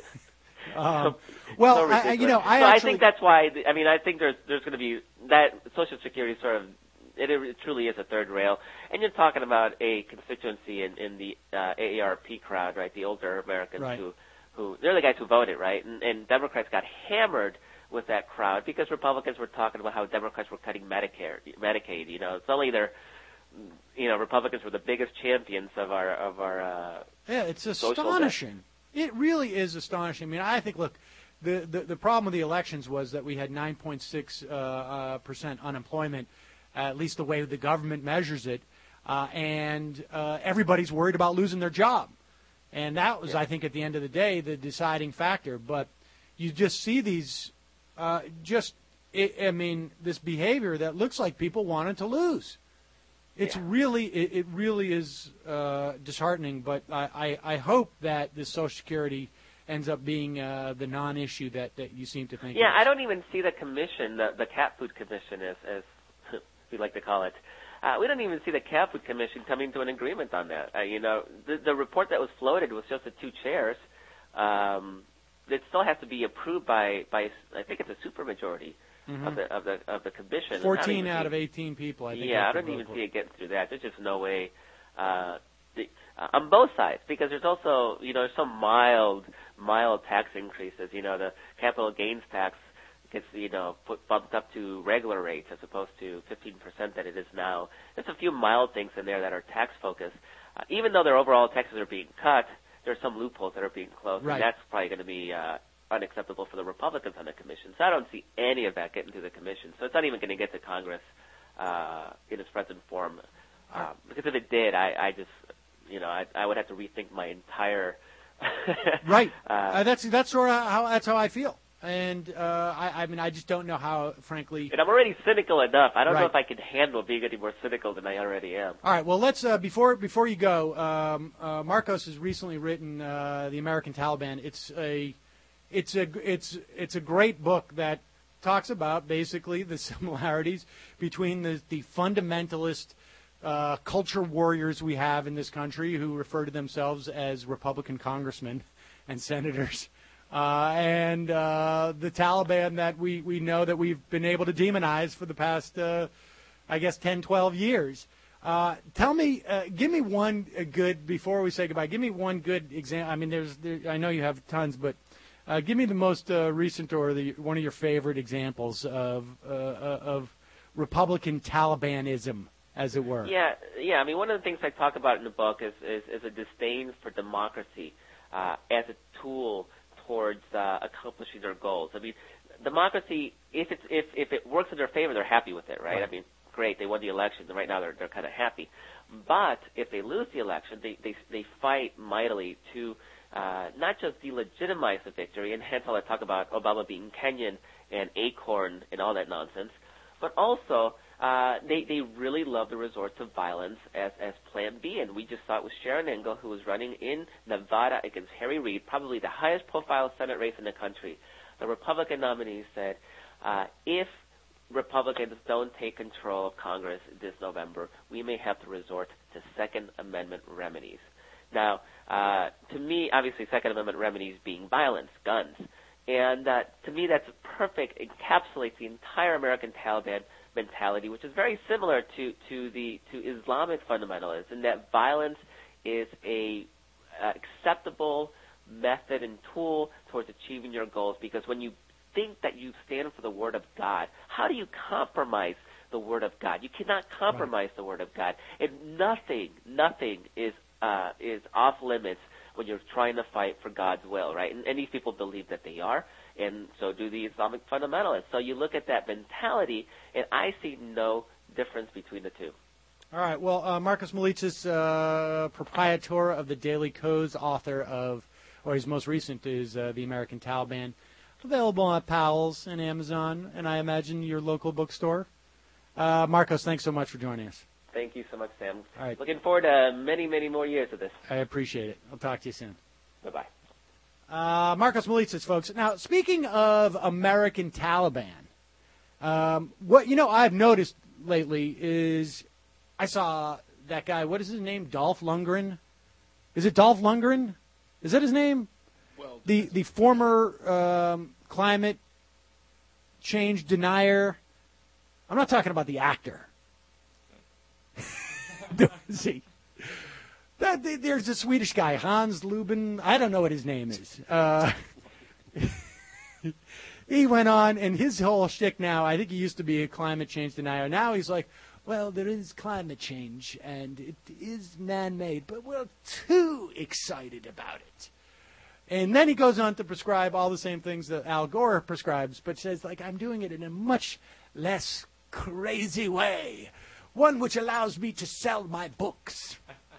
I think that's why. I think there's going to be that Social Security sort of. It truly is a third rail, and you're talking about a constituency in the AARP crowd, right? The older Americans right. who they're the guys who voted, right? And Democrats got hammered with that crowd because Republicans were talking about how Democrats were cutting Medicaid. It's only Republicans were the biggest champions of our. Yeah, it's astonishing. It really is astonishing. I think, look, the problem with the elections was that we had 9.6% unemployment, at least the way the government measures it, and everybody's worried about losing their job. And that was, I think, at the end of the day, the deciding factor. But you just see these, this behavior that looks like people wanted to lose. It really is disheartening, but I hope that the Social Security ends up being the non-issue that you seem to think. Yeah, I don't even see the commission, the Cat Food Commission, as we like to call it. We don't even see the Cat Food Commission coming to an agreement on that. The report that was floated was just the two chairs. It still has to be approved by I think it's a supermajority. Mm-hmm. of the commission. 14 out of 18 people, I think. Yeah, I don't even see it getting through that. There's just no way on both sides, because there's also there's some mild tax increases. The capital gains tax gets bumped up to regular rates as opposed to 15% that it is now. There's a few mild things in there that are tax focused. Even though their overall taxes are being cut, there are some loopholes that are being closed, right. And that's probably going to be unacceptable for the Republicans on the commission. So I don't see any of that getting to the commission. So it's not even going to get to Congress in its present form. Because if it did, I would have to rethink my entire. Right. That's sort of how I feel. And I just don't know how, frankly. And I'm already cynical enough. I don't know right. if I can handle being any more cynical than I already am. All right. Well, let's before you go. Marcos has recently written The American Taliban. It's a great book that talks about basically the similarities between the fundamentalist culture warriors we have in this country who refer to themselves as Republican congressmen and senators, and the Taliban that we know that we've been able to demonize for the past, 10, 12 years. Tell me, give me one good, before we say goodbye, give me one good example. I know you have tons, but give me the most recent or one of your favorite examples of Republican Talibanism, as it were. Yeah. One of the things I talk about in the book is a disdain for democracy as a tool towards accomplishing their goals. Democracy, if it works in their favor, they're happy with it, right? Great, they won the election, and right now they're kind of happy. But if they lose the election, they fight mightily to not just delegitimize the victory, and hence all I talk about Obama being Kenyan and Acorn and all that nonsense, but also they really love the resort to violence as Plan B. And we just saw it with Sharon Engel, who was running in Nevada against Harry Reid, probably the highest profile Senate race in the country. The Republican nominee said, if Republicans don't take control of Congress this November, we may have to resort to Second Amendment remedies. Now, to me, obviously, Second Amendment remedies being violence, guns. And to me, that's encapsulates the entire American Taliban mentality, which is very similar to Islamic fundamentalism, in that violence is a acceptable method and tool towards achieving your goals. Because when you think that you stand for the Word of God, how do you compromise the Word of God? You cannot compromise the Word of God, and nothing is off limits when you're trying to fight for God's will, right? And these people believe that they are, and so do the Islamic fundamentalists. So you look at that mentality, and I see no difference between the two. All right. Well, Marcus Malitzis, proprietor of the Daily Kos, author of, or his most recent is The American Taliban, available at Powell's and Amazon, and I imagine your local bookstore. Marcos, thanks so much for joining us. Thank you so much, Sam. All right. Looking forward to many, many more years of this. I appreciate it. I'll talk to you soon. Bye-bye. Marcos Malitzis, folks. Now, speaking of American Taliban, what I've noticed lately is I saw that guy. What is his name? Dolph Lundgren. Is it Dolph Lundgren? Is that his name? Well, the former climate change denier. I'm not talking about the actor. See, there's a Swedish guy, Hans Lubin. I don't know what his name is. He went on, and his whole shtick now, I think he used to be a climate change denier. Now he's like, well, there is climate change, and it is man-made, but we're too excited about it. And then he goes on to prescribe all the same things that Al Gore prescribes, but says, like, I'm doing it in a much less crazy way. One which allows me to sell my books.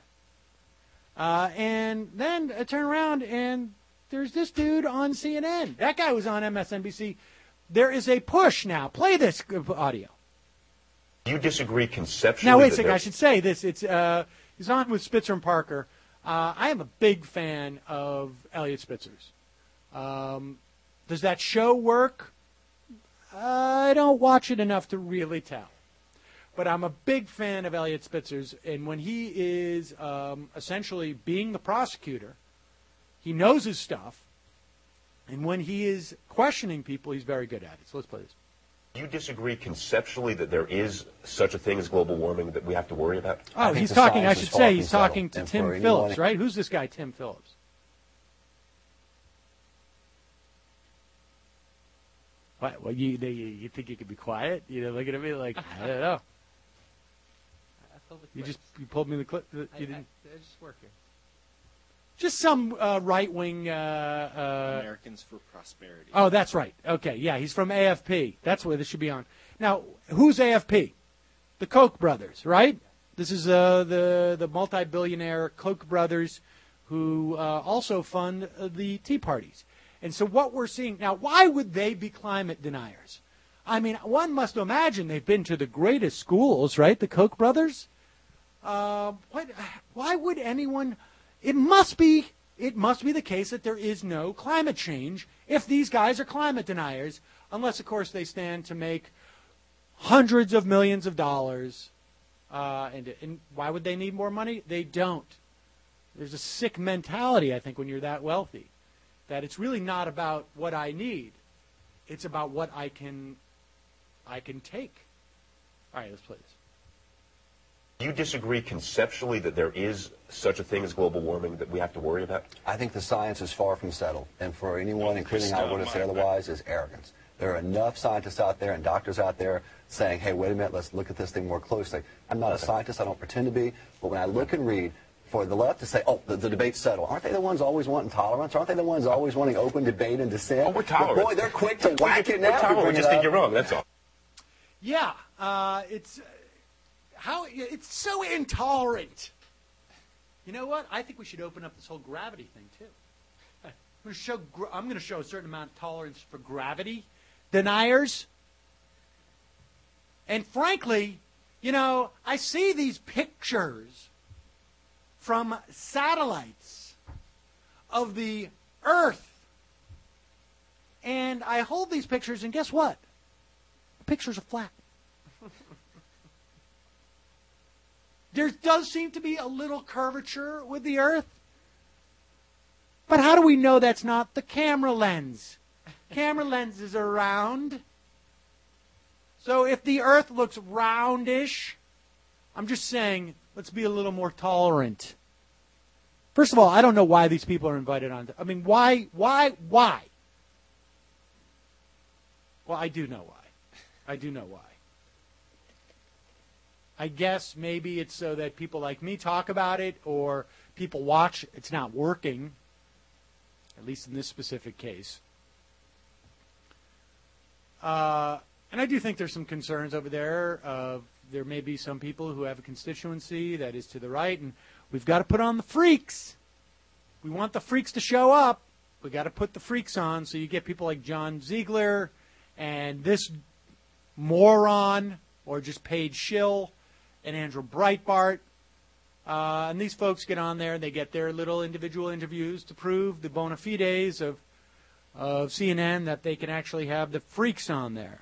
And then I turn around and there's this dude on CNN. That guy was on MSNBC. There is a push now. Play this audio. You disagree conceptually? Now, wait a second. I should say this. It's he's on with Spitzer and Parker. I am a big fan of Elliot Spitzer's. Does that show work? I don't watch it enough to really tell. But I'm a big fan of Elliot Spitzer's, and when he is essentially being the prosecutor, he knows his stuff, and when he is questioning people, he's very good at it. So let's play this. You disagree conceptually that there is such a thing as global warming that we have to worry about? Oh, he's talking, I should say, he's talking to Tim Phillips, right? Who's this guy, Tim Phillips? What? Well, you think you could be quiet? You know, looking at me like, I don't know. You pulled me the clip. You didn't. I just work here. Just some right-wing. Americans for Prosperity. Oh, that's right. Okay, yeah, he's from AFP. That's where this should be on. Now, who's AFP? The Koch brothers, right? This is the multi-billionaire Koch brothers who also fund the Tea Parties. And so what we're seeing now, why would they be climate deniers? I mean, one must imagine they've been to the greatest schools, right? The Koch brothers. Why would anyone? It must be the case that there is no climate change if these guys are climate deniers, unless, of course, they stand to make hundreds of millions of dollars. And why would they need more money? They don't. There's a sick mentality, I think, when you're that wealthy, that it's really not about what I need. It's about what I can take. All right, let's play this. Do you disagree conceptually that there is such a thing as global warming that we have to worry about? I think the science is far from settled, and for anyone, including I, would say otherwise, is arrogance. There are enough scientists out there and doctors out there saying, hey, wait a minute, let's look at this thing more closely. I'm not a scientist, I don't pretend to be, but when I look and read, for the left to say, oh, the debate's settled. Aren't they the ones always wanting tolerance? Aren't they the ones always wanting open debate and dissent? Oh, we're tolerant. But boy, they're quick to whack it now. We're tolerant. We just think you're wrong, that's all. Yeah, it's so intolerant. You know what? I think we should open up this whole gravity thing too. I'm going to show a certain amount of tolerance for gravity deniers. And frankly, I see these pictures from satellites of the Earth, and I hold these pictures, and guess what? The pictures are flat. There does seem to be a little curvature with the Earth. But how do we know that's not the camera lens? Camera lenses are round. So if the Earth looks roundish, I'm just saying, let's be a little more tolerant. First of all, I don't know why these people are invited on. I mean, why? Well, I do know why. I guess maybe it's so that people like me talk about it, or people watch. It's not working, at least in this specific case. And I do think there's some concerns over there. There may be some people who have a constituency that is to the right, and we've got to put on the freaks. We want the freaks to show up. We've got to put the freaks on, so you get people like John Ziegler and this moron, or just Paige Schill and Andrew Breitbart. And these folks get on there, and they get their little individual interviews to prove the bona fides of CNN that they can actually have the freaks on there.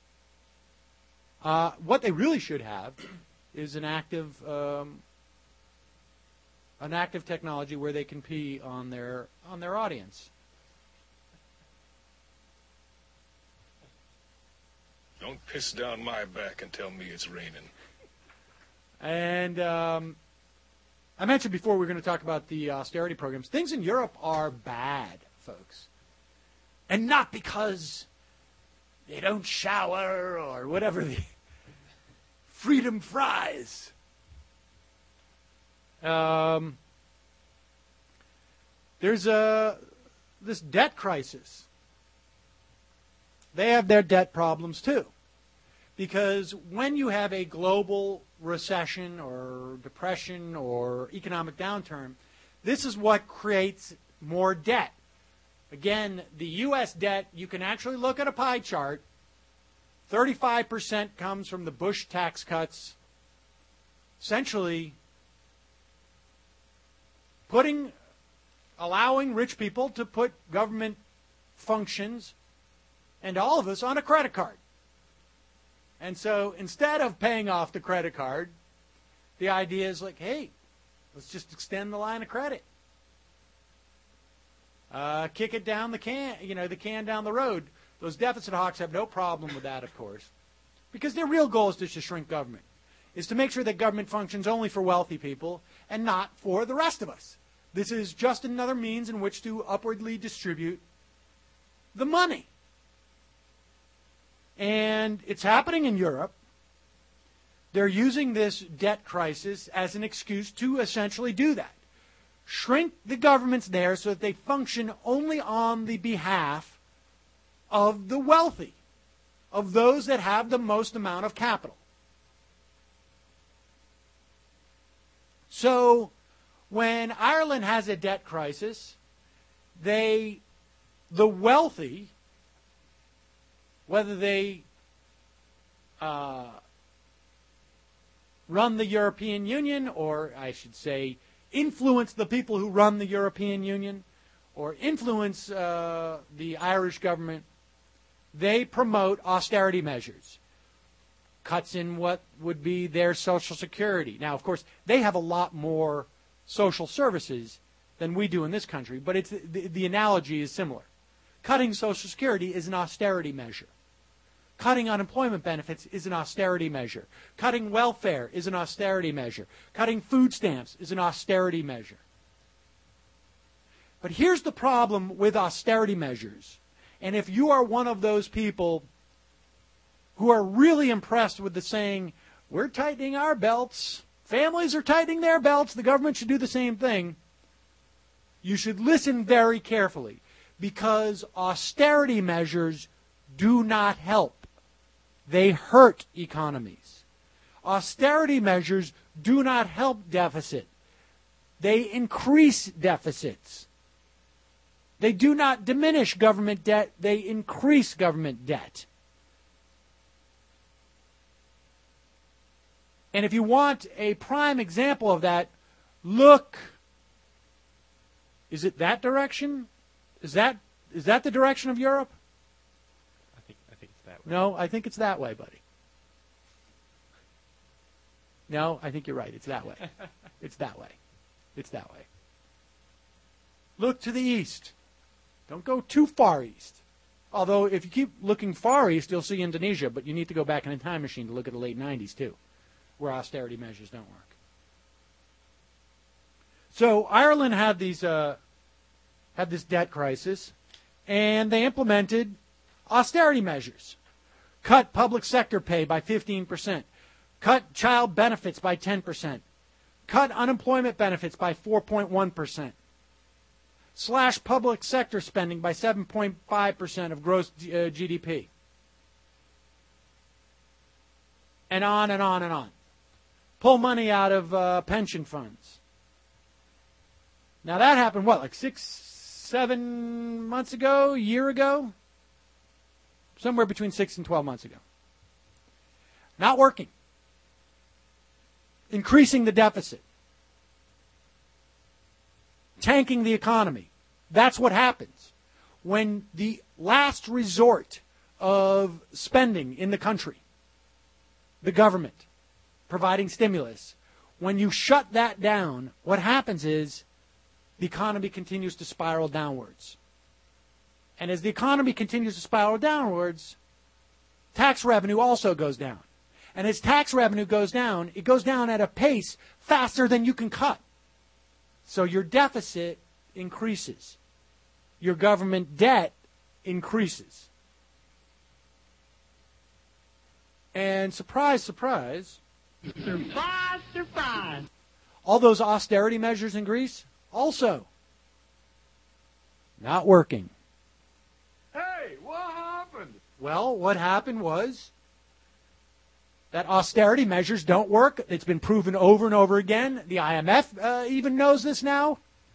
What they really should have is an active technology where they can pee on their audience. Don't piss down my back and tell me it's raining. And I mentioned before we're going to talk about the austerity programs. Things in Europe are bad, folks. And not because they don't shower or whatever the freedom fries. There's this debt crisis. They have their debt problems too. Because when you have a global recession or depression or economic downturn, this is what creates more debt. Again, the U.S. debt, you can actually look at a pie chart. 35% comes from the Bush tax cuts, essentially allowing rich people to put government functions and all of us on a credit card. And so instead of paying off the credit card, the idea is like, hey, let's just extend the line of credit. Kick it down the can down the road. Those deficit hawks have no problem with that, of course, because their real goal is just to shrink government, is to make sure that government functions only for wealthy people and not for the rest of us. This is just another means in which to upwardly distribute the money. And it's happening in Europe. They're using this debt crisis as an excuse to essentially do that. Shrink the governments there so that they function only on the behalf of the wealthy, of those that have the most amount of capital. So when Ireland has a debt crisis, the wealthy, whether they run the European Union, or I should say influence the people who run the European Union, or influence the Irish government, they promote austerity measures. Cuts in what would be their Social Security. Now, of course, they have a lot more social services than we do in this country, but it's the analogy is similar. Cutting Social Security is an austerity measure. Cutting unemployment benefits is an austerity measure. Cutting welfare is an austerity measure. Cutting food stamps is an austerity measure. But here's the problem with austerity measures. And if you are one of those people who are really impressed with the saying, we're tightening our belts, families are tightening their belts, the government should do the same thing, you should listen very carefully, because austerity measures do not help. They hurt economies. Austerity measures do not help deficit. They increase deficits. They do not diminish government debt. They increase government debt. And if you want a prime example of that, look. Is it that direction? Is that the direction of Europe? I think it's that way. No, I think it's that way, buddy. No, I think you're right. It's that way. It's that way. It's that way. Look to the east. Don't go too far east. Although, if you keep looking far east, you'll see Indonesia, but you need to go back in a time machine to look at the late 90s, too, where austerity measures don't work. So Ireland had this debt crisis, and they implemented austerity measures. Cut public sector pay by 15%. Cut child benefits by 10%. Cut unemployment benefits by 4.1%. Slash public sector spending by 7.5% of gross GDP. And on and on and on. Pull money out of pension funds. Now that happened, what, like 6-7 months ago, a year ago? Somewhere between 6 and 12 months ago. Not working. Increasing the deficit. Tanking the economy. That's what happens when the last resort of spending in the country, the government, providing stimulus, when you shut that down, what happens is the economy continues to spiral downwards. And as the economy continues to spiral downwards, tax revenue also goes down. And as tax revenue goes down, it goes down at a pace faster than you can cut. So your deficit increases. Your government debt increases. And surprise, surprise. Surprise, surprise. All those austerity measures in Greece, also not working. Hey, what happened? Well, what happened was that austerity measures don't work. It's been proven over and over again. The IMF even knows this now.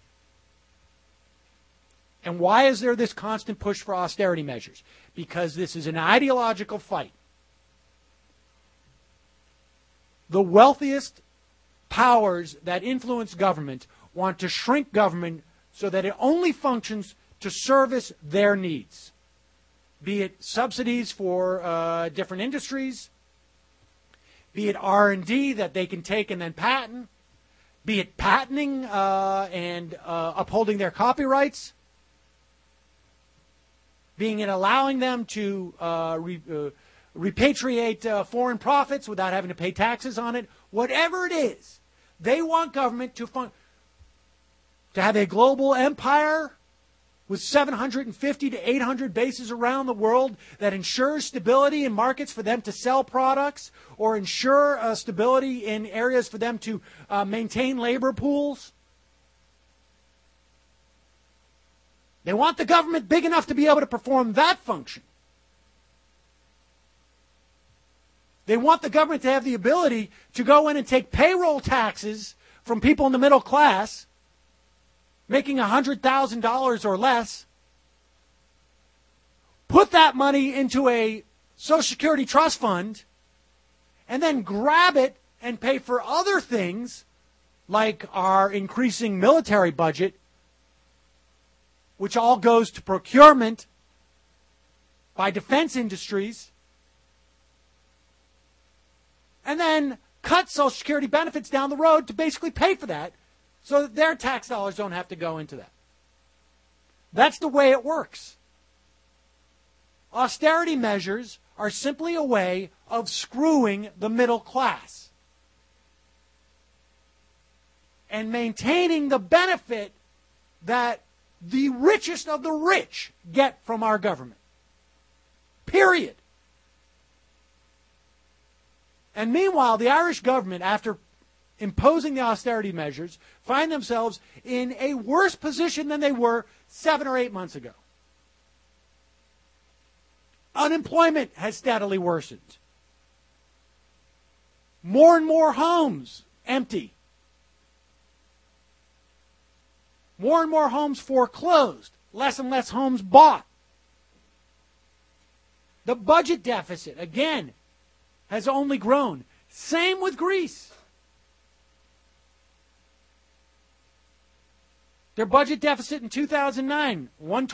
And why is there this constant push for austerity measures? Because this is an ideological fight. The wealthiest powers that influence government want to shrink government so that it only functions to service their needs. Be it subsidies for different industries, be it R&D that they can take and then patent, be it patenting and upholding their copyrights, being it allowing them to repatriate foreign profits without having to pay taxes on it. Whatever it is, they want government to have a global empire with 750 to 800 bases around the world that ensures stability in markets for them to sell products or ensure stability in areas for them to maintain labor pools. They want the government big enough to be able to perform that function. They want the government to have the ability to go in and take payroll taxes from people in the middle class making $100,000 or less, put that money into a Social Security trust fund, and then grab it and pay for other things like our increasing military budget, which all goes to procurement by defense industries, and then cut Social Security benefits down the road to basically pay for that so that their tax dollars don't have to go into that. That's the way it works. Austerity measures are simply a way of screwing the middle class and maintaining the benefit that the richest of the rich get from our government. Period. And meanwhile, the Irish government, after imposing the austerity measures, find themselves in a worse position than they were 7 or 8 months ago. Unemployment has steadily worsened. More and more homes empty. More and more homes foreclosed. Less and less homes bought. The budget deficit, again, has only grown. Same with Greece. Their budget deficit in 2009,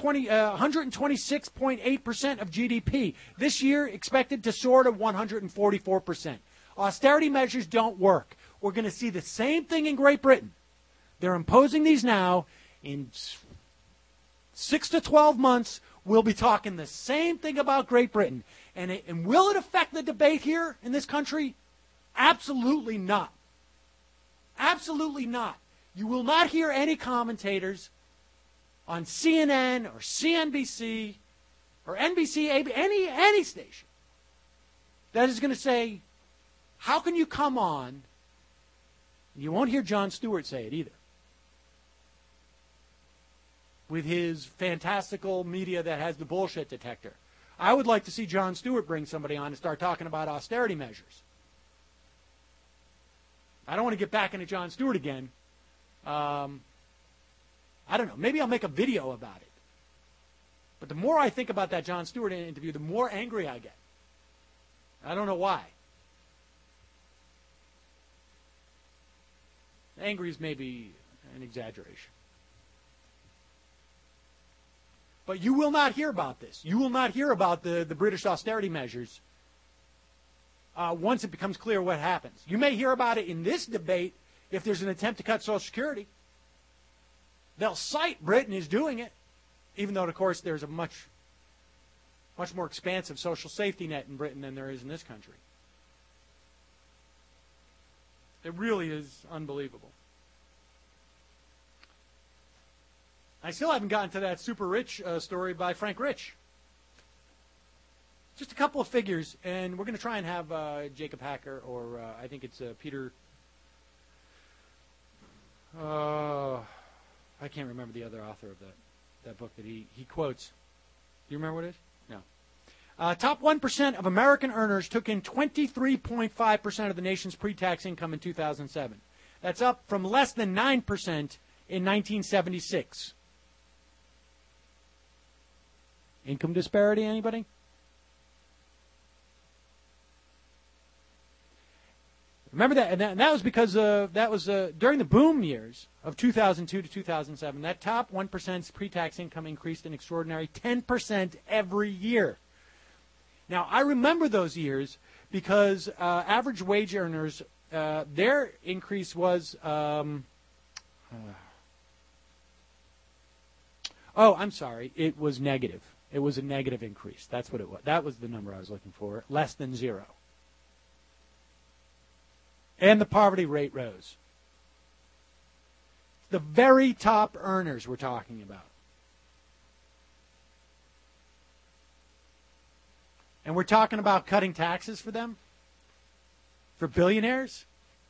126.8% of GDP. This year, expected to soar to 144%. Austerity measures don't work. We're going to see the same thing in Great Britain. They're imposing these now. In 6 to 12 months, will be talking the same thing about Great Britain. And will it affect the debate here in this country? Absolutely not. Absolutely not. You will not hear any commentators on CNN or CNBC or NBC, any station that is going to say, how can you come on? You won't hear Jon Stewart say it either, with his fantastical media that has the bullshit detector. I would like to see Jon Stewart bring somebody on and start talking about austerity measures. I don't want to get back into Jon Stewart again. I don't know. Maybe I'll make a video about it. But the more I think about that Jon Stewart interview, the more angry I get. I don't know why. Angry is maybe an exaggeration. But you will not hear about this. You will not hear about the British austerity measures once it becomes clear what happens. You may hear about it in this debate if there's an attempt to cut Social Security. They'll cite Britain as doing it, even though, of course, there's a much more expansive social safety net in Britain than there is in this country. It really is unbelievable. I still haven't gotten to that super rich story by Frank Rich. Just a couple of figures, and we're going to try and have Jacob Hacker, or I think it's Peter. I can't remember the other author of that book that he quotes. Do you remember what it is? No. Top 1% of American earners took in 23.5% of the nation's pre-tax income in 2007. That's up from less than 9% in 1976. Income disparity, anybody? Remember that, and that was because that was during the boom years of 2002 to 2007. That top 1%'s pre-tax income increased an extraordinary 10% every year. Now, I remember those years because average wage earners, their increase was, I'm sorry, it was negative. It was a negative increase. That's what it was. That was the number I was looking for, less than zero. And the poverty rate rose. The very top earners we're talking about. And we're talking about cutting taxes for them? For billionaires?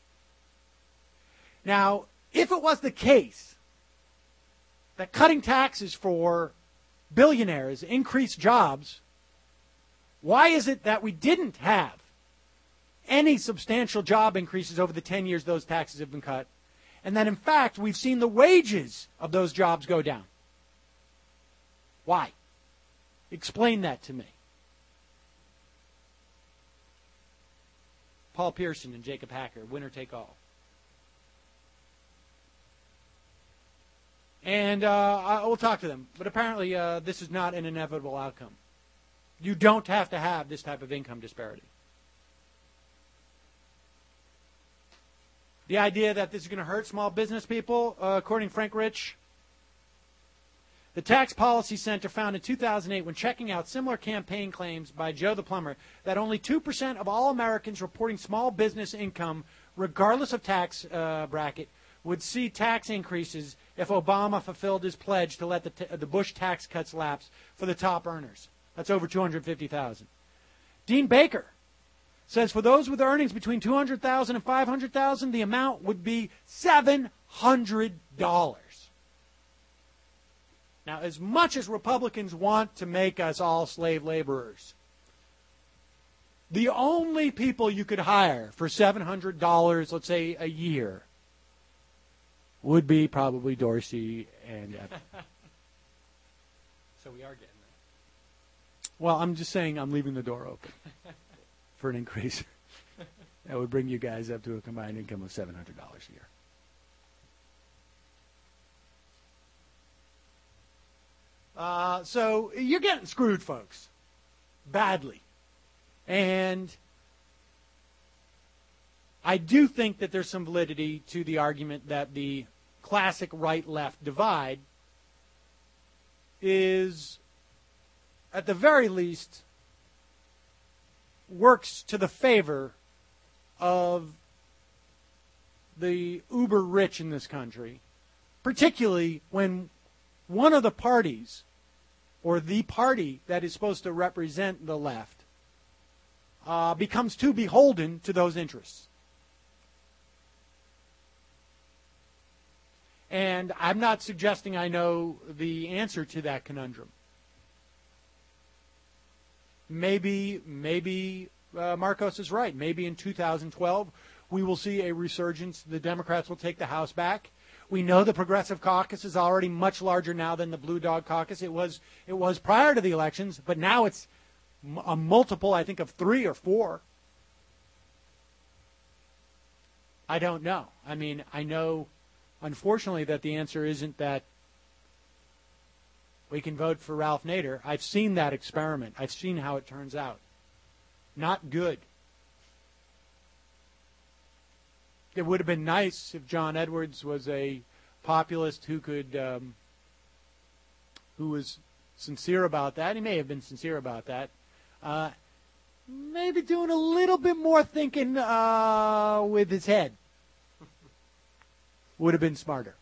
Now, if it was the case that cutting taxes for billionaires increased jobs, why is it that we didn't have any substantial job increases over the 10 years those taxes have been cut, and that, in fact, we've seen the wages of those jobs go down? Why? Explain that to me. Paul Pearson and Jacob Hacker, winner take all. And we'll talk to them. But apparently this is not an inevitable outcome. You don't have to have this type of income disparity. The idea that this is going to hurt small business people, according to Frank Rich, the Tax Policy Center found in 2008, when checking out similar campaign claims by Joe the Plumber, that only 2% of all Americans reporting small business income, regardless of tax bracket, would see tax increases if Obama fulfilled his pledge to let the Bush tax cuts lapse for the top earners. That's over $250,000. Dean Baker says for those with earnings between $200,000 and $500,000, the amount would be $700. Now, as much as Republicans want to make us all slave laborers, the only people you could hire for $700, let's say, a year, would be probably Dorsey and Evan. So we are getting that. Well, I'm just saying I'm leaving the door open for an increase. That would bring you guys up to a combined income of $700 a year. So you're getting screwed, folks, badly. And I do think that there's some validity to the argument that the classic right-left divide is at the very least, works to the favor of the uber rich in this country, particularly when one of the parties, or the party that is supposed to represent the left, becomes too beholden to those interests. And I'm not suggesting I know the answer to that conundrum. Maybe Marcos is right. Maybe in 2012 we will see a resurgence. The Democrats will take the House back. We know the Progressive Caucus is already much larger now than the Blue Dog Caucus. It was prior to the elections, but now it's a multiple, I think, of 3 or 4. I don't know. I mean, I know, unfortunately, that the answer isn't that we can vote for Ralph Nader. I've seen that experiment. I've seen how it turns out. Not good. It would have been nice if John Edwards was a populist who was sincere about that. He may have been sincere about that. Maybe doing a little bit more thinking with his head would have been smarter.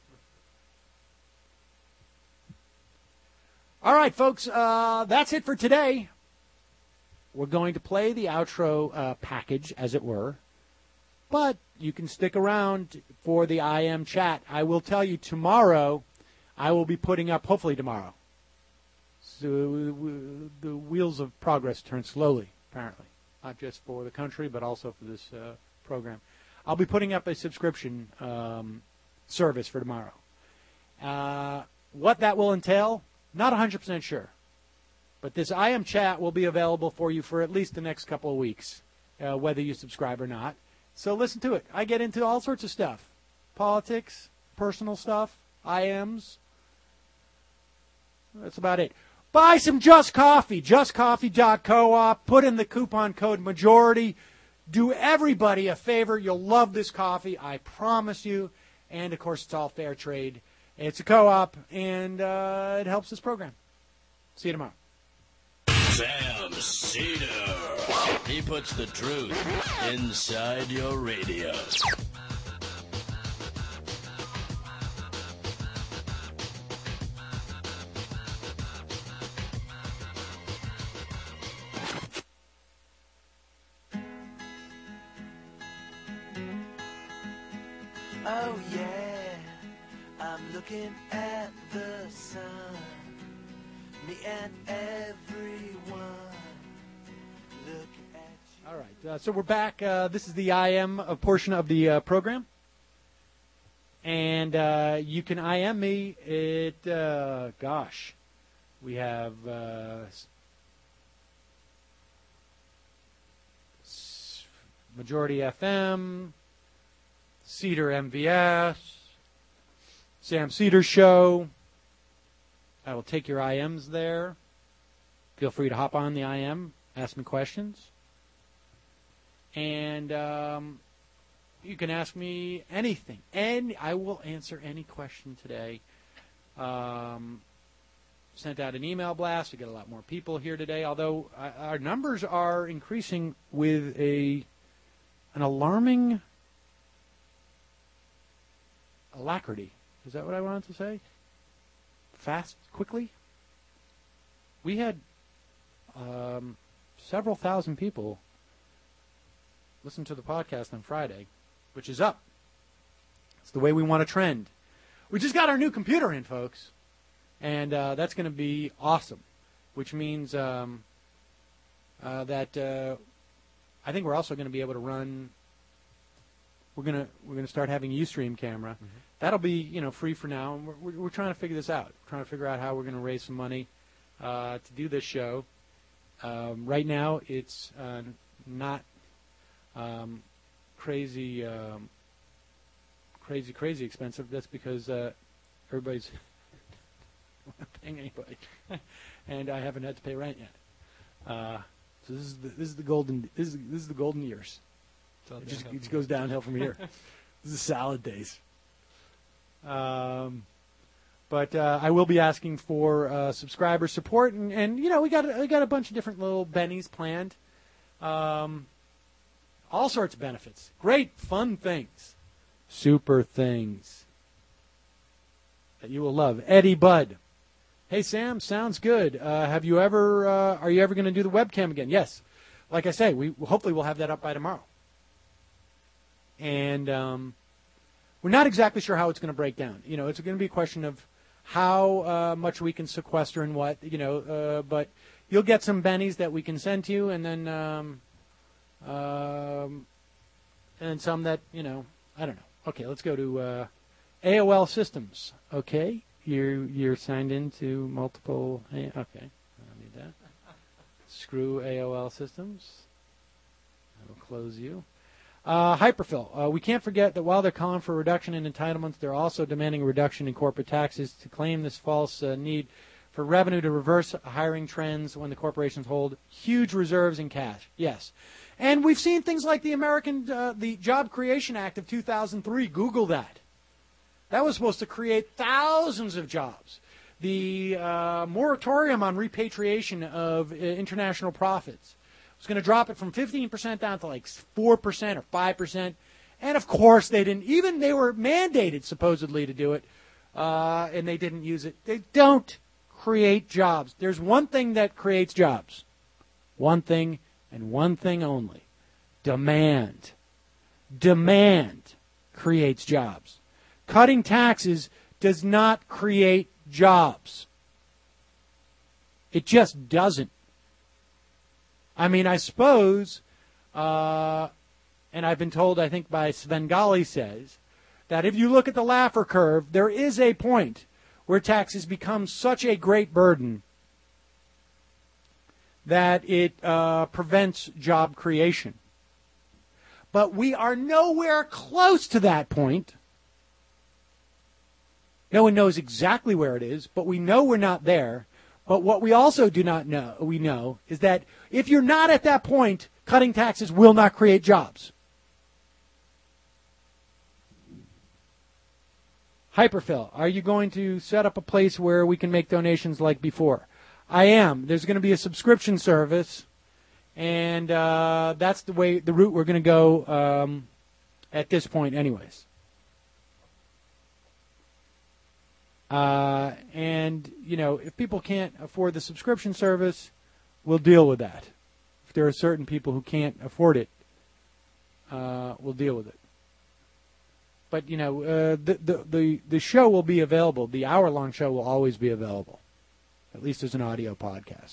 All right, folks, that's it for today. We're going to play the outro package, as it were, but you can stick around for the IM chat. I will tell you tomorrow, I will be putting up, hopefully tomorrow. So the wheels of progress turn slowly, apparently, not just for the country, but also for this program. I'll be putting up a subscription service for tomorrow. What that will entail, not 100% sure. But this IM chat will be available for you for at least the next couple of weeks, whether you subscribe or not. So listen to it. I get into all sorts of stuff. Politics, personal stuff, IMs. That's about it. Buy some Just Coffee, justcoffee.coop. Put in the coupon code MAJORITY. Do everybody a favor. You'll love this coffee, I promise you. And, of course, it's all fair trade. It's a co-op, and it helps this program. See you tomorrow. Sam Cedar. He puts the truth inside your radio. Oh yeah, I'm looking at the sun. Me and everyone looking at you. All right, so we're back. This is the IM portion of the program. And you can IM me at, we have Majority FM, Cedar MVS, Sam Cedar Show. I will take your IMs there. Feel free to hop on the IM, ask me questions. And you can ask me anything. And I will answer any question today. Sent out an email blast. We got a lot more people here today, although our numbers are increasing with an alarming alacrity. Is that what I wanted to say? Fast, quickly. We had several thousand people listen to the podcast on Friday, which is up. It's the way we want to trend. We just got our new computer in, folks, and that's going to be awesome, which means that I think we're also going to be able to run. We're gonna start having Ustream camera. Mm-hmm. That'll be free for now. And we're trying to figure this out. We're trying to figure out how we're going to raise some money to do this show. Right now, it's not crazy expensive. That's because everybody's not paying anybody, and I haven't had to pay rent yet. So this is the golden years. It just goes downhill from here. This is salad days. But I will be asking for subscriber support, and you know, we got a bunch of different little bennies planned. All sorts of benefits. Great, fun things. Super things that you will love. Eddie Budd. Hey, Sam, sounds good. Are you ever going to do the webcam again? Yes. Like I say, hopefully we'll have that up by tomorrow. And we're not exactly sure how it's going to break down. You know, it's going to be a question of how much we can sequester and what, you know, but you'll get some bennies that we can send to you, and then some that, you know, I don't know. Okay, let's go to AOL Systems. Okay, you're signed into multiple. Okay, I don't need that. Screw AOL Systems. I will close you. Hyperfill. We can't forget that while they're calling for a reduction in entitlements, they're also demanding a reduction in corporate taxes to claim this false need for revenue to reverse hiring trends when the corporations hold huge reserves in cash. Yes. And we've seen things like the Job Creation Act of 2003. Google that. That was supposed to create thousands of jobs. The moratorium on repatriation of international profits was going to drop it from 15% down to like 4% or 5%. And, of course, they didn't. Even they were mandated, supposedly, to do it, and they didn't use it. They don't create jobs. There's one thing that creates jobs. One thing and one thing only. Demand. Demand creates jobs. Cutting taxes does not create jobs. It just doesn't. I mean, I suppose, and I've been told, I think by Svengali says, that if you look at the Laffer curve, there is a point where taxes become such a great burden that it prevents job creation. But we are nowhere close to that point. No one knows exactly where it is, but we know we're not there. But what we also do not know, is that if you're not at that point, cutting taxes will not create jobs. Hyperfill, are you going to set up a place where we can make donations like before? I am. There's going to be a subscription service, and that's the route we're going to go at this point anyways. And, you know, if people can't afford the subscription service, we'll deal with that. If there are certain people who can't afford it, we'll deal with it. But, you know, the show will be available. The hour-long show will always be available, at least as an audio podcast.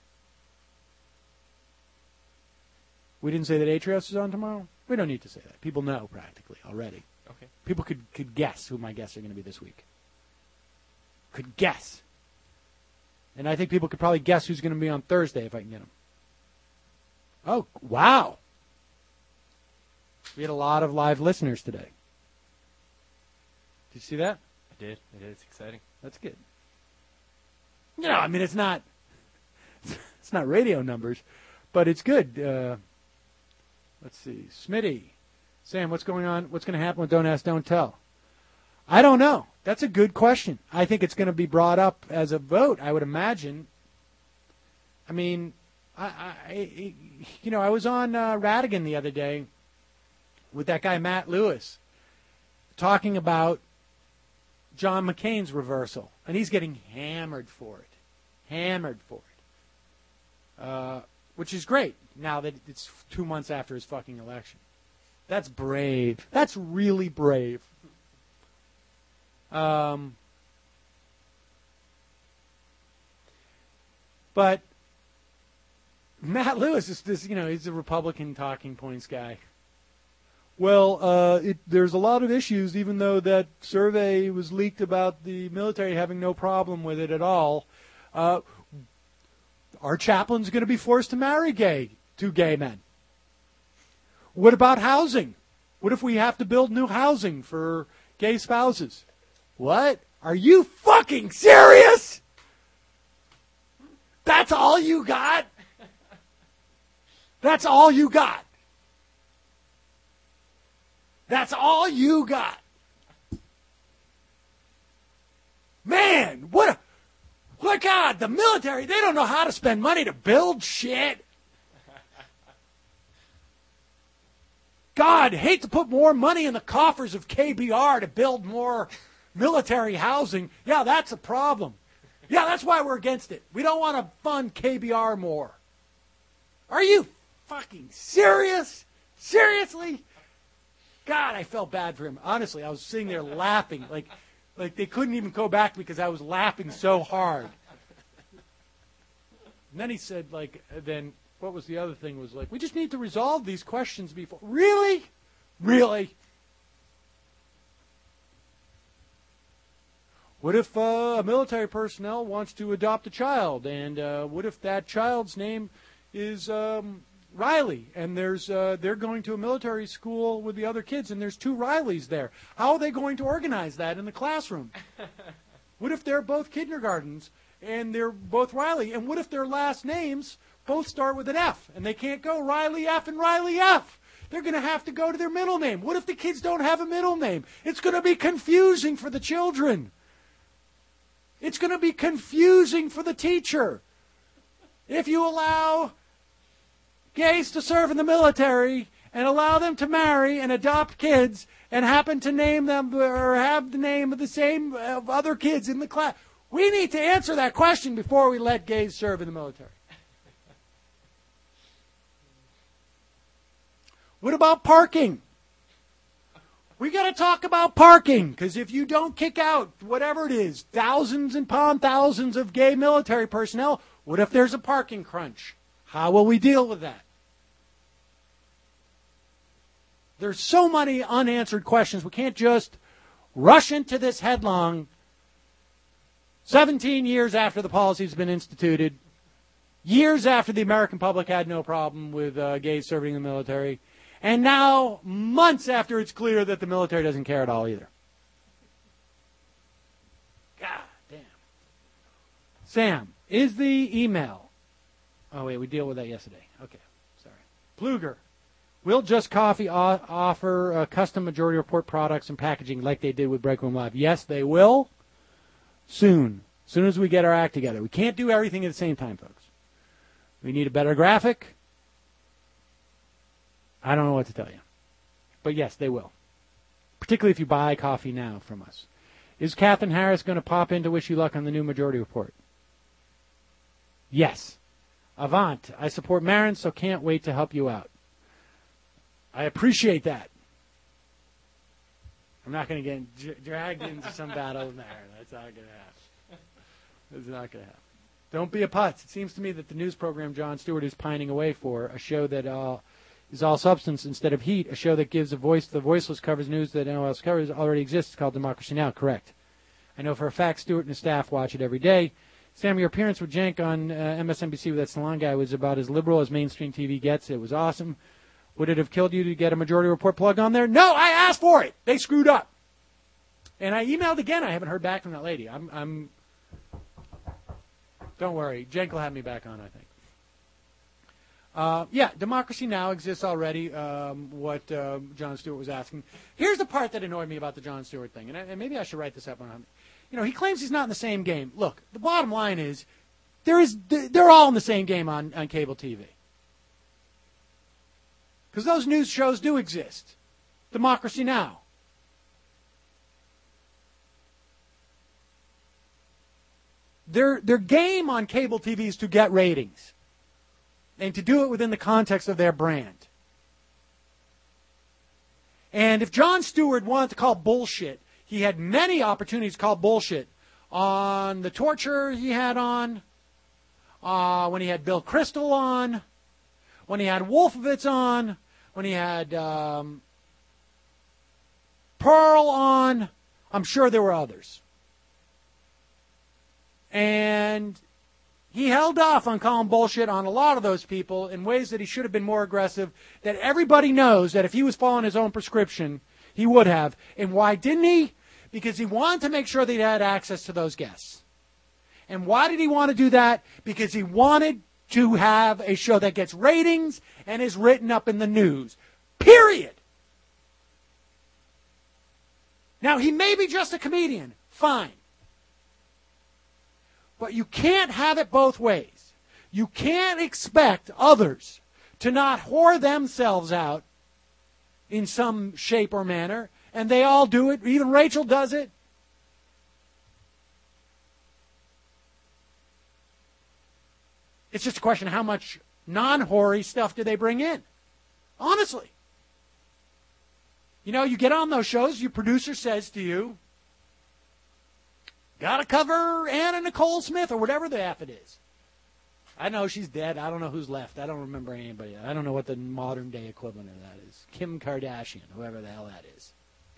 We didn't say that Atrios is on tomorrow? We don't need to say that. People know practically already. Okay. People could guess who my guests are going to be this week. Could guess. And I think people could probably guess who's going to be on Thursday if I can get them. Oh, wow. We had a lot of live listeners today. Did you see that? I did. It's exciting. That's good. You know, I mean, it's not radio numbers, but it's good. Let's see. Smitty. Sam, what's going on? What's going to happen with Don't Ask, Don't Tell? I don't know. That's a good question. I think it's going to be brought up as a vote, I would imagine. I mean, I was on Radigan the other day with that guy Matt Lewis talking about John McCain's reversal, and he's getting hammered for it. Which is great now that it's 2 months after his fucking election. That's brave. That's really brave. But Matt Lewis is this, you know, he's a Republican talking points guy. Well, there's a lot of issues, even though that survey was leaked about the military having no problem with it at all. Our chaplain's going to be forced to marry two gay men. What about housing? What if we have to build new housing for gay spouses? What? Are you fucking serious? That's all you got? That's all you got? That's all you got? Man, what God, the military, they don't know how to spend money to build shit. God, hate to put more money in the coffers of KBR to build more military housing. Yeah, that's a problem. Yeah, that's why we're against it. We don't want to fund KBR more. Are you fucking serious? Seriously? God, I felt bad for him. Honestly, I was sitting there laughing. Like they couldn't even go back because I was laughing so hard. And then he said, then what was the other thing? Was like, we just need to resolve these questions before. Really? Really? What if a military personnel wants to adopt a child? And what if that child's name is Riley? And they're going to a military school with the other kids, and there's 2 Rileys there. How are they going to organize that in the classroom? What if they're both kindergartens, and they're both Riley? And what if their last names both start with an F, and they can't go Riley F and Riley F? They're going to have to go to their middle name. What if the kids don't have a middle name? It's going to be confusing for the children. It's going to be confusing for the teacher. If you allow gays to serve in the military and allow them to marry and adopt kids and happen to name them or have the name of the same other kids in the class, we need to answer that question before we let gays serve in the military. What about parking? We got to talk about parking, because if you don't kick out, whatever it is, thousands and upon thousands of gay military personnel, what if there's a parking crunch? How will we deal with that? There's so many unanswered questions. We can't just rush into this headlong 17 years after the policy's been instituted, years after the American public had no problem with gays serving in the military, and now months after it's clear that the military doesn't care at all either. God damn. Sam, is the email... Oh, wait, we dealt with that yesterday. Okay, sorry. Pluger, will Just Coffee offer custom Majority Report products and packaging like they did with Breakroom Live? Yes, they will. Soon. As soon as we get our act together. We can't do everything at the same time, folks. We need a better graphic. I don't know what to tell you. But yes, they will. Particularly if you buy coffee now from us. Is Catherine Harris going to pop in to wish you luck on the new Majority Report? Yes. Avant. I support Marin, so can't wait to help you out. I appreciate that. I'm not going to get dragged into some battle with Marin. That's not going to happen. That's not going to happen. Don't be a putz. It seems to me that the news program Jon Stewart is pining away for, a show that is all substance instead of heat, a show that gives a voice to the voiceless, covers news that no one else covers, already exists, called Democracy Now! Correct. I know for a fact Stewart and his staff watch it every day. Sam, your appearance with Cenk on MSNBC with that salon guy was about as liberal as mainstream TV gets. It was awesome. Would it have killed you to get a Majority Report plug on there? No, I asked for it. They screwed up. And I emailed again. I haven't heard back from that lady. Don't worry. Cenk will have me back on, I think. Yeah, Democracy Now! Exists already, what Jon Stewart was asking. Here's the part that annoyed me about the Jon Stewart thing, and maybe I should write this up on him. You know, he claims he's not in the same game. Look, the bottom line is, they're all in the same game on cable TV. Because those news shows do exist. Democracy Now! Their game on cable TV is to get ratings. And to do it within the context of their brand. And if Jon Stewart wanted to call bullshit, he had many opportunities to call bullshit on the torture he had on, when he had Bill Kristol on, when he had Wolfowitz on, when he had Pearl on. I'm sure there were others. And he held off on calling bullshit on a lot of those people in ways that he should have been more aggressive, that everybody knows that if he was following his own prescription, he would have. And why didn't he? Because he wanted to make sure that he had access to those guests. And why did he want to do that? Because he wanted to have a show that gets ratings and is written up in the news. Period. Now, he may be just a comedian. Fine. But you can't have it both ways. You can't expect others to not whore themselves out in some shape or manner, and they all do it. Even Rachel does it. It's just a question of how much non-hoary stuff do they bring in. Honestly. You know, you get on those shows, your producer says to you, got to cover Anna Nicole Smith or whatever the F it is. I know she's dead. I don't know who's left. I don't remember anybody. I don't know what the modern day equivalent of that is. Kim Kardashian, whoever the hell that is.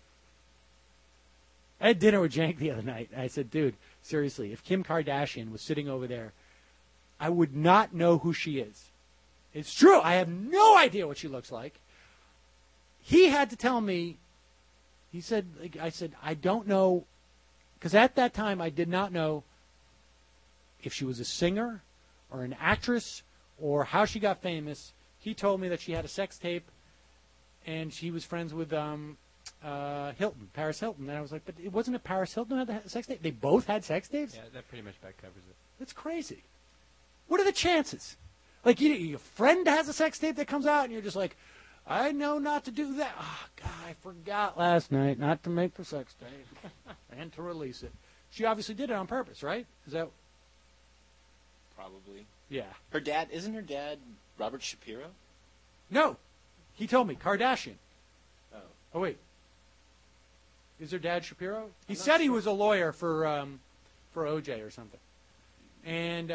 I had dinner with Jank the other night. I said, dude, seriously, if Kim Kardashian was sitting over there, I would not know who she is. It's true. I have no idea what she looks like. He had to tell me, he said, I said, I don't know, because at that time I did not know if she was a singer or an actress or how she got famous. He told me that she had a sex tape and she was friends with Hilton, Paris Hilton. And I was like, but it wasn't Paris Hilton who had the sex tape? They both had sex tapes? Yeah, that pretty much back covers it. That's crazy. What are the chances? Like, your friend has a sex tape that comes out, and you're just like, I know not to do that. Oh, God, I forgot last night not to make the sex tape and to release it. She obviously did it on purpose, right? Is that? Probably. Yeah. Her dad, isn't her dad Robert Shapiro? No. He told me, Kardashian. Oh, wait. Is her dad Shapiro? He said he was a lawyer for OJ or something. And,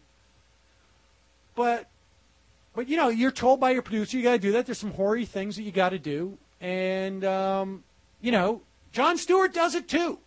but you know, you're told by your producer you got to do that. There's some hoary things that you got to do, and you know, Jon Stewart does it too.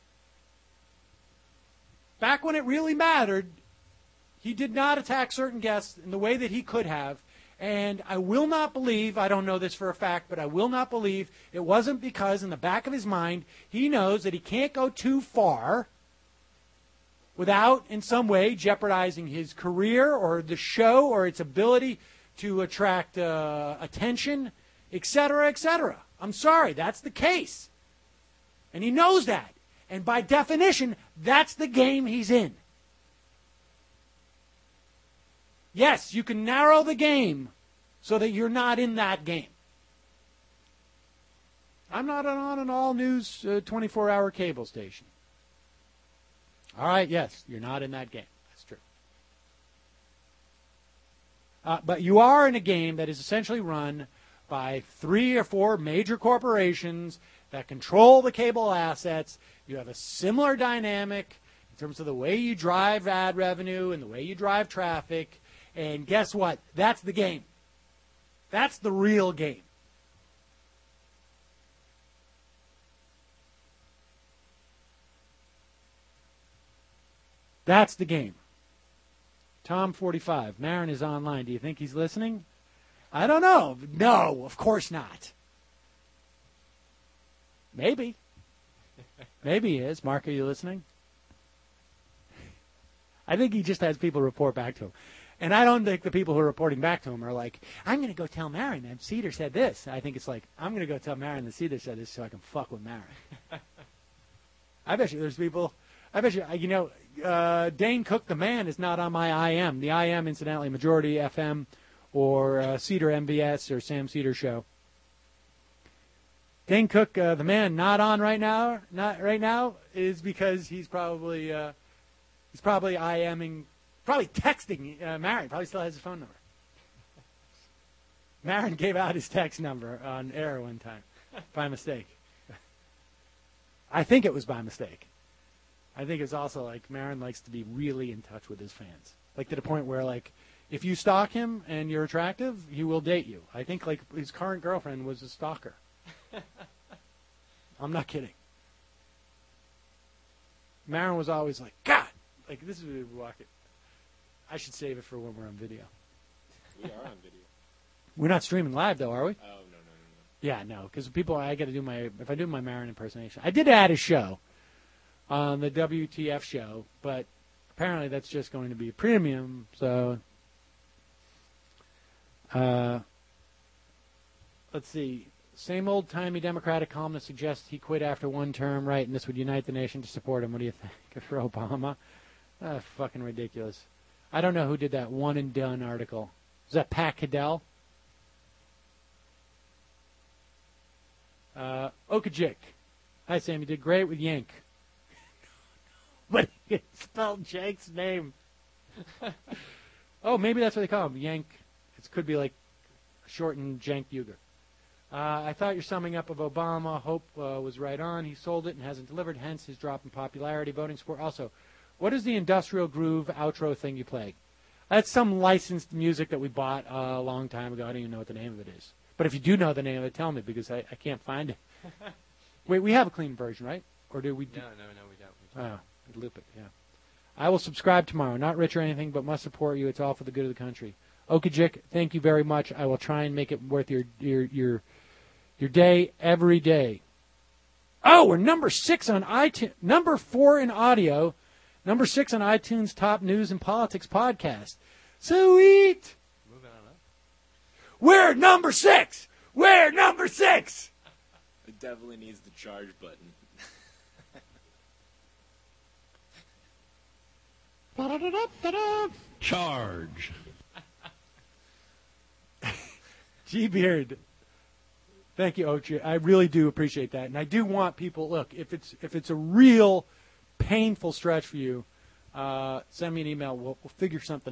Back when it really mattered, he did not attack certain guests in the way that he could have, and I will not believe, I don't know this for a fact, but I will not believe it wasn't because in the back of his mind he knows that he can't go too far without, in some way, jeopardizing his career or the show or its ability to attract attention, etc., etc. I'm sorry, that's the case. And he knows that. And by definition, that's the game he's in. Yes, you can narrow the game so that you're not in that game. I'm not on an all-news 24-hour cable station. All right, yes, you're not in that game. That's true. But you are in a game that is essentially run by 3 or 4 major corporations that control the cable assets. You have a similar dynamic in terms of the way you drive ad revenue and the way you drive traffic. And guess what? That's the game. That's the real game. That's the game. Tom 45. Marin is online. Do you think he's listening? I don't know. No, of course not. Maybe. Maybe he is. Mark, are you listening? I think he just has people report back to him. And I don't think the people who are reporting back to him are like, I'm going to go tell Marin that Cedar said this. I think it's like, I'm going to go tell Marin that Cedar said this so I can fuck with Marin. I bet you there's people... I bet you, you know, Dane Cook, the man, is not on my IM. The IM, incidentally, Majority FM or Cedar MBS or Sam Cedar Show. Dane Cook, the man, not on right now. Not right now is because he's probably IMing, probably texting Marin. Probably still has his phone number. Marin gave out his text number on air one time by mistake. I think it was by mistake. I think it's also like Marin likes to be really in touch with his fans. Like to the point where, like, if you stalk him and you're attractive, he will date you. I think, like, his current girlfriend was a stalker. I'm not kidding. Marin was always like, God! Like, this is walking. I should save it for when we're on video. We are on video. We're not streaming live, though, are we? Oh, no. Yeah, no, because I got to do if I do my Marin impersonation. I did add a show on the WTF show, but apparently that's just going to be a premium, so let's see. Same old-timey Democratic columnist suggests he quit after one term, right, and this would unite the nation to support him. What do you think for Obama? Fucking ridiculous. I don't know who did that one and done article. Was that Pat Cadell? Okajik. Hi, Sam. You did great with Yank. But he spelled Jank's name. Oh, maybe that's what they call him. Yank. It could be like shortened Jank Buger. I thought your summing up of Obama, Hope was right on. He sold it and hasn't delivered, hence his drop in popularity. Voting support. Also, what is the industrial groove outro thing you play? That's some licensed music that we bought a long time ago. I don't even know what the name of it is. But if you do know the name of it, tell me, because I can't find it. Wait, we have a clean version, right? Or do we? No, we don't. Oh, loop it, yeah. I will subscribe tomorrow. Not rich or anything, but must support you. It's all for the good of the country. Okajik, thank you very much. I will try and make it worth your day every day. Oh, we're number 6 on iTunes. Number 4 in audio. Number 6 on iTunes Top News and Politics Podcast. Sweet. Moving on up. We're number 6. We're number 6. It definitely needs the charge button. Charge. G-Beard. Thank you, Ochi. I really do appreciate that. And I do want people, look, if it's a real painful stretch for you, send me an email. We'll figure something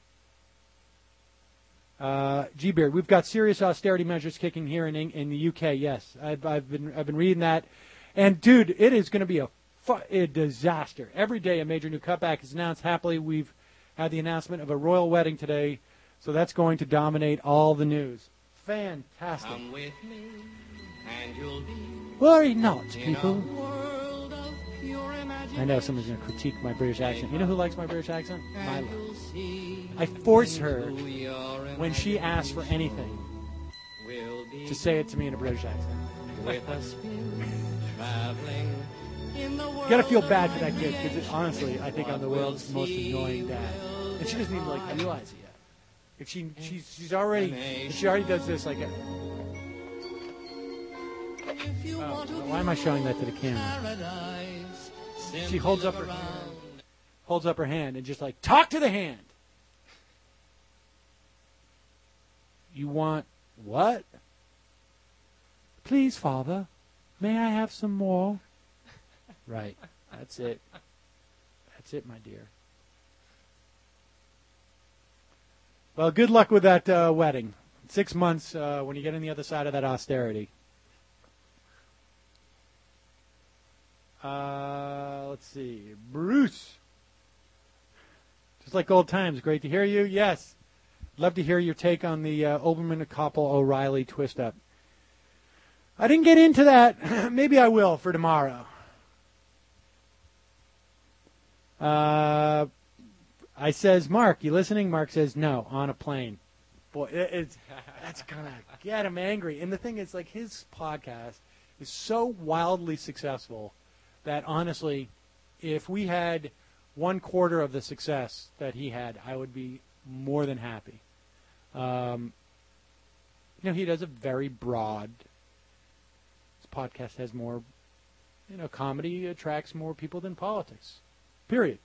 out. G-Beard, we've got serious austerity measures kicking here in the UK. Yes, I've been reading that. And, dude, it is going to be a disaster. Every day a major new cutback is announced. Happily, we've had the announcement of a royal wedding today, so that's going to dominate all the news. Fantastic. Come with me, and you'll be worry not, people. world of pure imagination. I know someone's going to critique my British accent. You know who likes my British accent? Milo. I force her, when she asks for anything, to say it to me in a British accent. With us traveling in the world. You gotta feel bad for that kid, because honestly, I think I'm the world's most annoying dad. And she doesn't even realize it yet. If she already does this like why am I showing that to the camera? She holds up her hand and just talk to the hand. You want what? Please, Father, may I have some more? Right. That's it. That's it, my dear. Well, good luck with that wedding. 6 months when you get on the other side of that austerity. Let's see. Bruce. Just like old times. Great to hear you. Yes. Love to hear your take on the Oberman Koppel O'Reilly twist-up. I didn't get into that. Maybe I will for tomorrow. I says, Mark, you listening? Mark says, no, on a plane. Boy, that's going to get him angry. And the thing is, his podcast is so wildly successful that, honestly, if we had 1/4 of the success that he had, I would be more than happy. He does a very broad... His podcast has more... comedy attracts more people than politics. Period.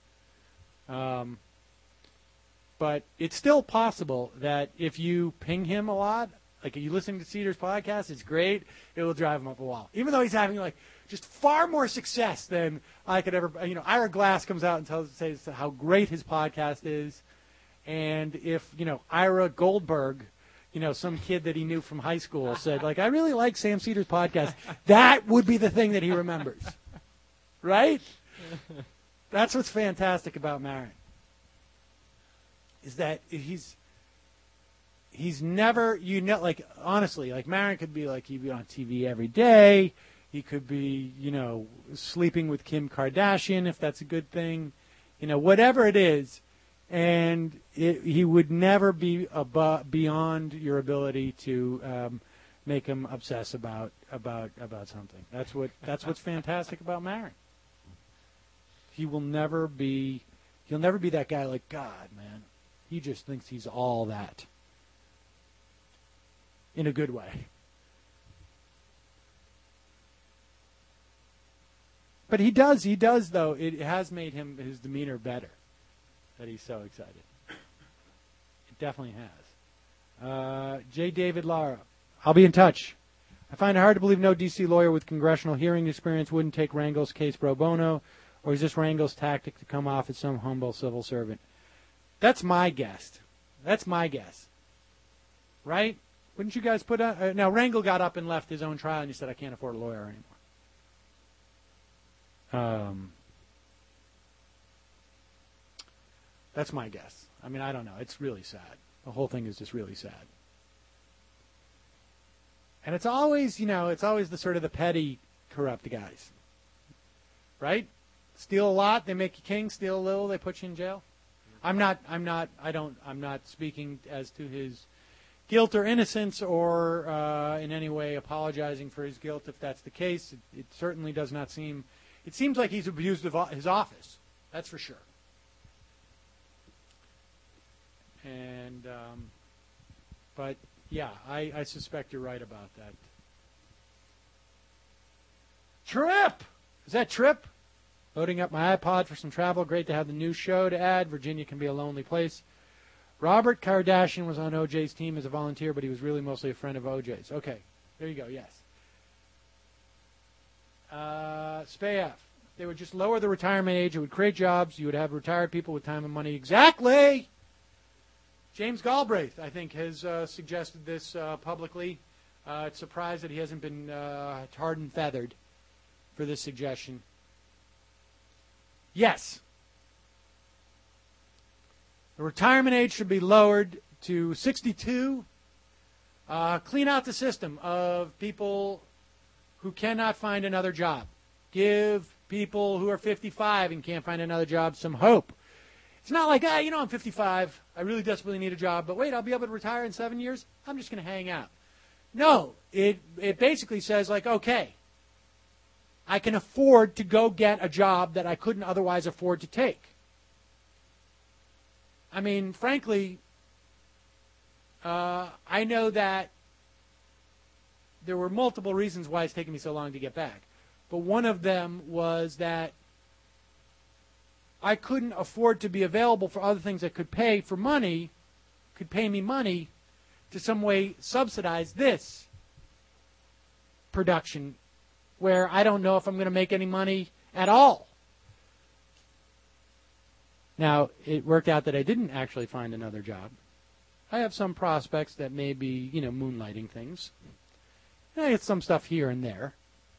But it's still possible that if you ping him a lot, if you listen to Cedar's podcast, it's great. It will drive him up a wall. Even though he's having just far more success than I could ever. Ira Glass comes out and says how great his podcast is, and if Ira Goldberg, some kid that he knew from high school said I really like Sam Cedar's podcast, that would be the thing that he remembers, right? That's what's fantastic about Maron. Is that he's never, honestly, Maron could be he'd be on TV every day. He could be, sleeping with Kim Kardashian, if that's a good thing. Whatever it is. And he would never be beyond your ability to make him obsess about something. That's what's fantastic about Maron. He'll never be that guy God, man. He just thinks he's all that. In a good way. But he does though. It has made his demeanor better. that he's so excited. It definitely has. J. David Lara, I'll be in touch. I find it hard to believe no D.C. lawyer with congressional hearing experience wouldn't take Rangel's case pro bono, or is this Rangel's tactic to come off as some humble civil servant? That's my guess. That's my guess. Right? Wouldn't you guys put out... now, Rangel got up and left his own trial, and he said, I can't afford a lawyer anymore. That's my guess. I mean, I don't know. It's really sad. The whole thing is just really sad. And it's always, it's always the sort of the petty, corrupt guys. Right? Steal a lot, they make you king. Steal a little, they put you in jail. I'm not speaking as to his guilt or innocence or in any way apologizing for his guilt if that's the case. It certainly does not seem... It seems like he's abused his office. That's for sure. And, but, yeah, I suspect you're right about that. Trip! Is that Trip? Loading up my iPod for some travel. Great to have the new show to add. Virginia can be a lonely place. Robert Kardashian was on OJ's team as a volunteer, but he was really mostly a friend of OJ's. Okay, there you go, yes. Spayaf. If they would just lower the retirement age, it would create jobs. You would have retired people with time and money. Exactly! James Galbraith, I think, has suggested this publicly. It's surprised that he hasn't been tarred and feathered for this suggestion. Yes. The retirement age should be lowered to 62. Clean out the system of people who cannot find another job. Give people who are 55 and can't find another job some hope. It's not like, I'm 55. I really desperately need a job. But wait, I'll be able to retire in 7 years? I'm just going to hang out. No, it basically says, like, okay, I can afford to go get a job that I couldn't otherwise afford to take. I mean, frankly, I know that there were multiple reasons why it's taken me so long to get back. But one of them was that I couldn't afford to be available for other things that could pay me money to some way subsidize this production where I don't know if I'm going to make any money at all. Now, it worked out that I didn't actually find another job. I have some prospects that may be, moonlighting things. And I get some stuff here and there.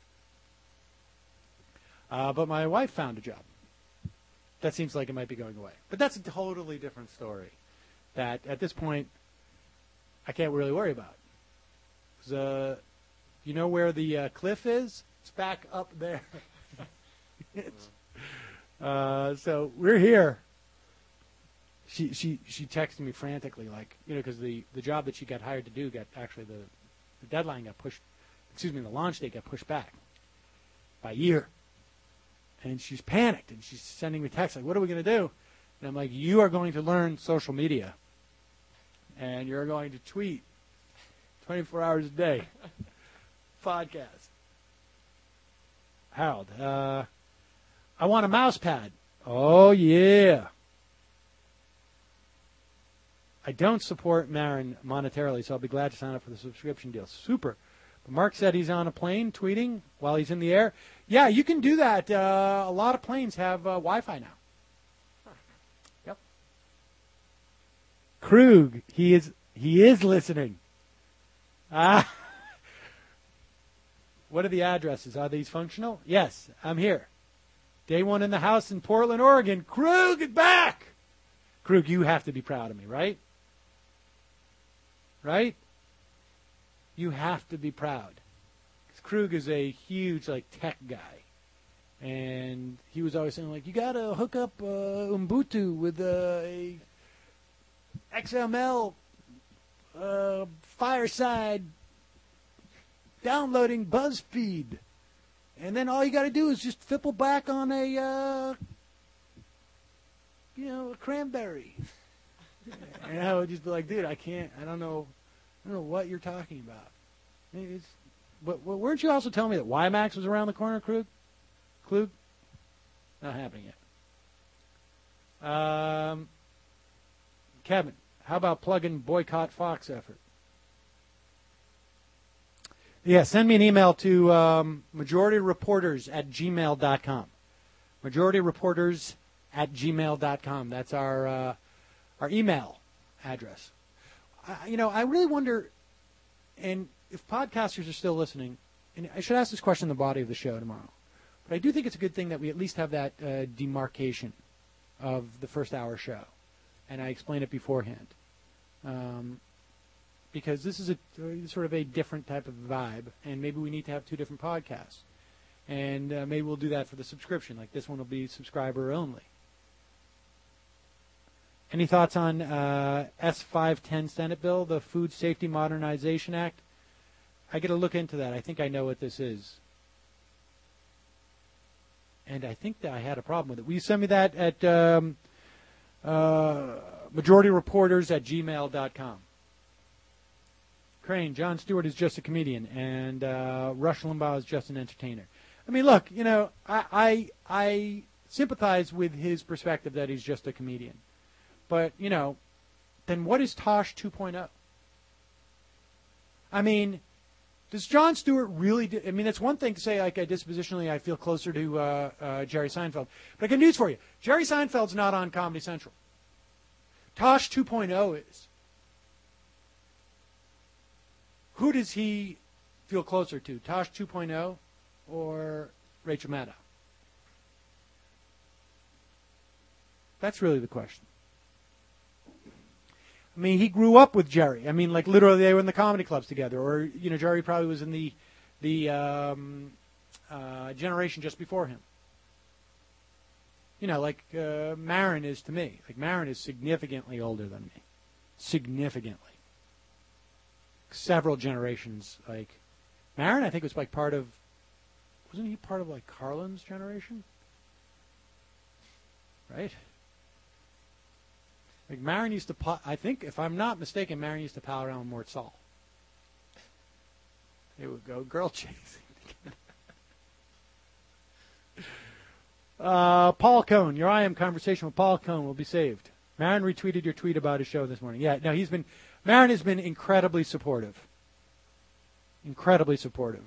But my wife found a job. That seems like it might be going away. But that's a totally different story that, at this point, I can't really worry about. You know where the cliff is? It's back up there. So we're here. She texted me frantically, like, because the job that she got hired to do the deadline got pushed, the launch date got pushed back by a year. And she's panicked, and she's sending me texts like, what are we going to do? And I'm like, you are going to learn social media, and you're going to tweet 24 hours a day. Podcast. Harold, I want a mouse pad. Oh, yeah. I don't support Marin monetarily, so I'll be glad to sign up for the subscription deal. Super. But Mark said he's on a plane tweeting while he's in the air. Yeah, you can do that. A lot of planes have Wi-Fi now. Yep. Krug, he is listening. What are the addresses? Are these functional? Yes, I'm here. Day one in the house in Portland, Oregon. Krug is back! Krug, you have to be proud of me, right? Right? You have to be proud. Because Krug is a huge, tech guy. And he was always saying, you got to hook up Ubuntu with a XML Fireside downloading BuzzFeed. And then all you got to do is just fipple back on a cranberry. And I would just be like, dude, I don't know what you're talking about. But weren't you also telling me that WiMAX was around the corner, Krug? Not happening yet. Kevin, how about plug-in boycott Fox effort? Yeah, send me an email to majorityreporters@gmail.com. Majorityreporters@gmail.com. That's our email address. I really wonder, and if podcasters are still listening, and I should ask this question in the body of the show tomorrow, but I do think it's a good thing that we at least have that demarcation of the first hour show, and I explain it beforehand, because this is a sort of a different type of vibe, and maybe we need to have two different podcasts, and maybe we'll do that for the subscription. Like this one will be subscriber only. Any thoughts on S510 Senate bill, the Food Safety Modernization Act? I got to look into that. I think I know what this is. And I think that I had a problem with it. Will you send me that at majorityreporters@gmail.com? Crane, Jon Stewart is just a comedian, and Rush Limbaugh is just an entertainer. I mean, look, I sympathize with his perspective that he's just a comedian. But, then what is Tosh 2.0? I mean, does Jon Stewart really it's one thing to say, like, dispositionally I feel closer to Jerry Seinfeld. But I got news for you. Jerry Seinfeld's not on Comedy Central. Tosh 2.0 is. Who does he feel closer to, Tosh 2.0 or Rachel Maddow? That's really the question. I mean, he grew up with Jerry. I mean, like, literally they were in the comedy clubs together. Or, Jerry probably was in the generation just before him. Like Maron is to me. Like, Maron is significantly older than me. Significantly. Several generations. Like, Maron, I think, was like wasn't he part of, like, Carlin's generation? Right? Like, Maron used to, I think, if I'm not mistaken, Maron used to pal around with Mort Saul. They would go girl chasing. Paul Cohn, your I Am conversation with Paul Cohn will be saved. Maron retweeted your tweet about his show this morning. Yeah, no, Maron has been incredibly supportive. Incredibly supportive.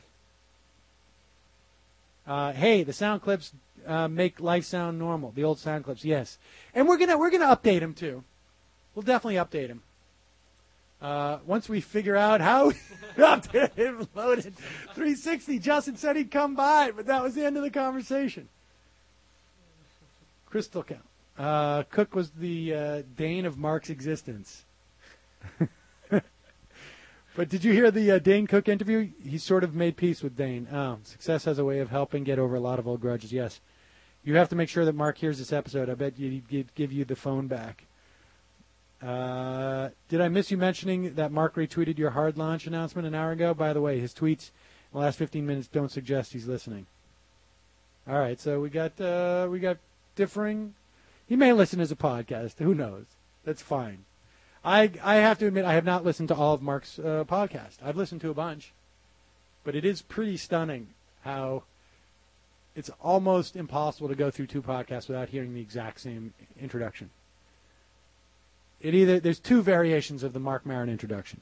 Hey, the sound clips make life sound normal. The old sound clips, yes. And we're gonna update them too. We'll definitely update him. Once we figure out how we updated him, loaded 360. Justin said he'd come by, but that was the end of the conversation. Crystal count. Cook was the Dane of Mark's existence. But did you hear the Dane Cook interview? He sort of made peace with Dane. Success has a way of helping get over a lot of old grudges. Yes. You have to make sure that Mark hears this episode. I bet he'd give you the phone back. Did I miss you mentioning that Mark retweeted your hard launch announcement an hour ago? By the way, his tweets in the last 15 minutes don't suggest he's listening. All right, so we got differing. He may listen as a podcast. Who knows? That's fine. I have to admit I have not listened to all of Mark's podcast. I've listened to a bunch, but it is pretty stunning how it's almost impossible to go through two podcasts without hearing the exact same introduction. There's two variations of the Mark Maron introduction.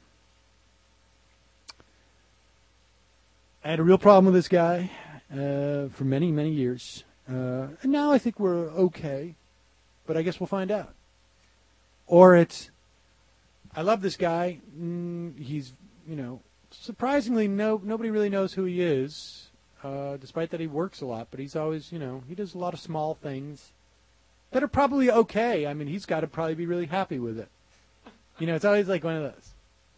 I had a real problem with this guy for many, many years. And now I think we're okay, but I guess we'll find out. Or it's, I love this guy. He's, surprisingly nobody really knows who he is, despite that he works a lot, but he's always, he does a lot of small things that are probably okay. I mean, he's got to probably be really happy with it. It's always like one of those.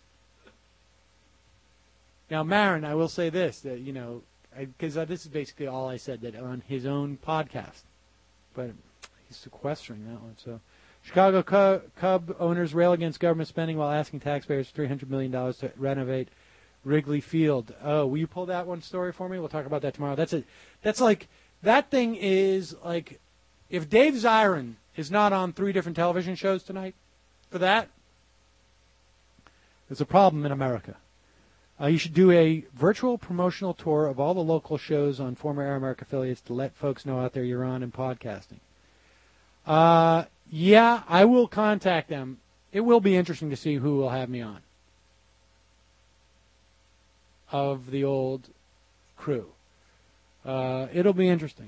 Now, Maron, I will say this, that, because this is basically all I said, that on his own podcast. But he's sequestering that one. So, Chicago Cub owners rail against government spending while asking taxpayers $300 million to renovate Wrigley Field. Oh, will you pull that one story for me? We'll talk about that tomorrow. That thing is like, if Dave Zirin is not on 3 different television shows tonight for that, there's a problem in America. You should do a virtual promotional tour of all the local shows on former Air America affiliates to let folks know out there you're on in podcasting. Yeah, I will contact them. It will be interesting to see who will have me on of the old crew. It'll be interesting.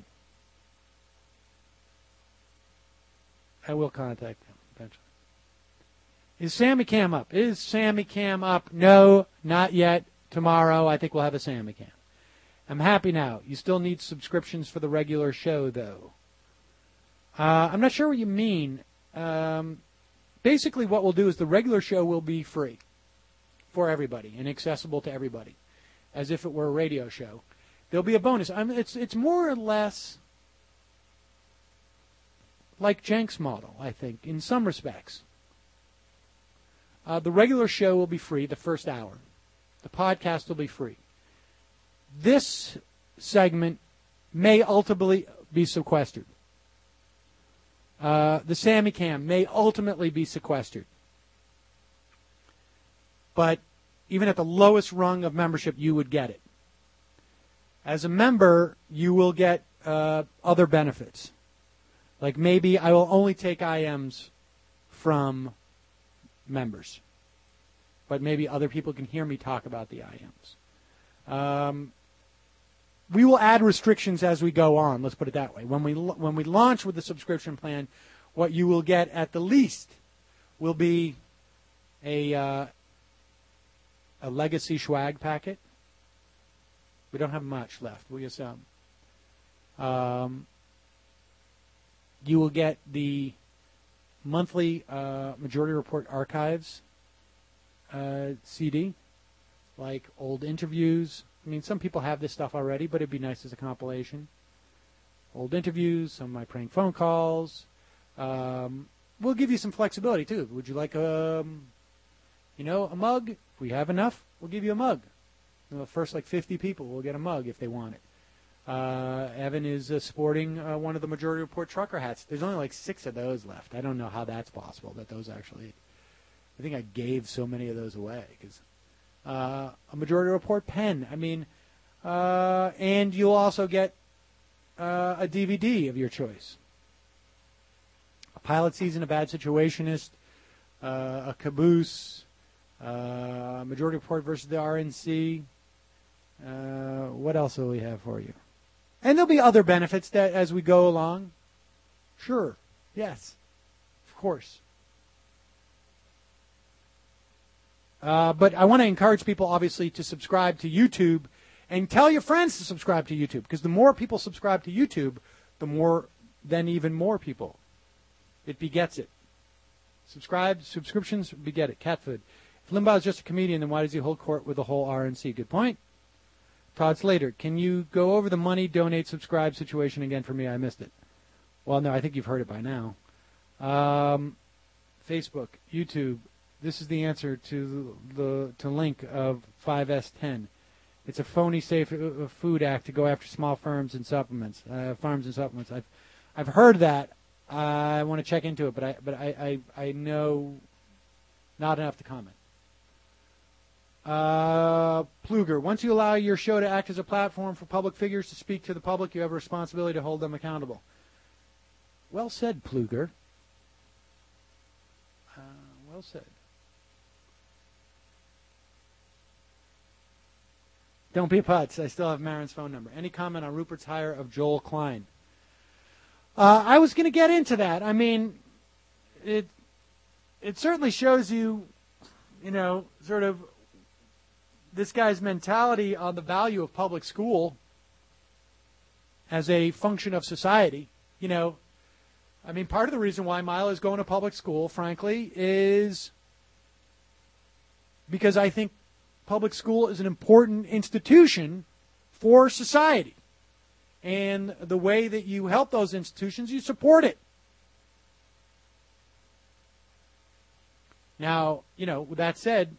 I will contact them eventually. Is Sammy Cam up? Is Sammy Cam up? No, not yet. Tomorrow, I think we'll have a Sammy Cam. I'm happy now. You still need subscriptions for the regular show, though. I'm not sure what you mean. Basically, what we'll do is the regular show will be free for everybody and accessible to everybody, as if it were a radio show. There'll be a bonus. It's more or less like Cenk's model, I think, in some respects. The regular show will be free the first hour. The podcast will be free. This segment may ultimately be sequestered. The Sammy Cam may ultimately be sequestered. But even at the lowest rung of membership, you would get it. As a member, you will get other benefits. Like maybe I will only take IMs from members. But maybe other people can hear me talk about the IMs. We will add restrictions as we go on. Let's put it that way. When we launch with the subscription plan, what you will get at the least will be a legacy swag packet. We don't have much left. We have some. You will get the monthly Majority Report Archives CD, like old interviews. I mean, some people have this stuff already, but it'd be nice as a compilation. Old interviews, some of my prank phone calls. We'll give you some flexibility, too. Would you like a mug? If we have enough, we'll give you a mug. The first, 50 people will get a mug if they want it. Evan is sporting one of the Majority Report trucker hats. There's only 6 of those left. I don't know how that's possible, that those actually... I think I gave so many of those away, because... a Majority Report pen. I mean, and you'll also get a DVD of your choice. A Pilot Season, A Bad Situationist, a Caboose, Majority Report versus the RNC. What else will we have for you? And there'll be other benefits that as we go along. Sure. Yes. Of course. But I want to encourage people, obviously, to subscribe to YouTube and tell your friends to subscribe to YouTube, because the more people subscribe to YouTube, then even more people. It begets it. Subscriptions beget it. Cat food. If Limbaugh is just a comedian, then why does he hold court with the whole RNC? Good point. Todd Slater, can you go over the money, donate, subscribe situation again for me? I missed it. Well, no, I think you've heard it by now. Facebook, YouTube. This is the answer to link of 5S10. It's a phony Safe Food Act to go after small farms and supplements. I've heard that. I want to check into it, but I know not enough to comment. Pluger, once you allow your show to act as a platform for public figures to speak to the public, you have a responsibility to hold them accountable. Well said, Pluger. Well said. Don't be a putz. I still have Marin's phone number. Any comment on Rupert's hire of Joel Klein? I was going to get into that. I mean, it certainly shows you, sort of this guy's mentality on the value of public school as a function of society. I mean, part of the reason why Milo is going to public school, frankly, is because I think public school is an important institution for society. And the way that you help those institutions, you support it. Now, with that said,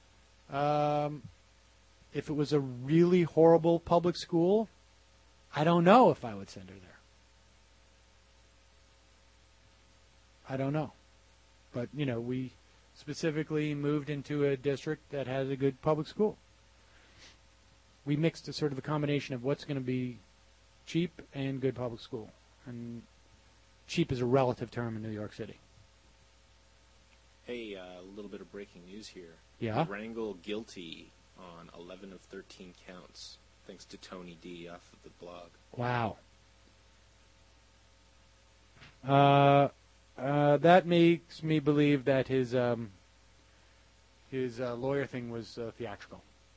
if it was a really horrible public school, I don't know if I would send her there. I don't know. But, we specifically moved into a district that has a good public school. We mixed a sort of a combination of what's going to be cheap and good public school. And cheap is a relative term in New York City. Hey, a little bit of breaking news here. Yeah? Rangel guilty on 11 of 13 counts, thanks to Tony D off of the blog. Wow. That makes me believe that his lawyer thing was theatrical.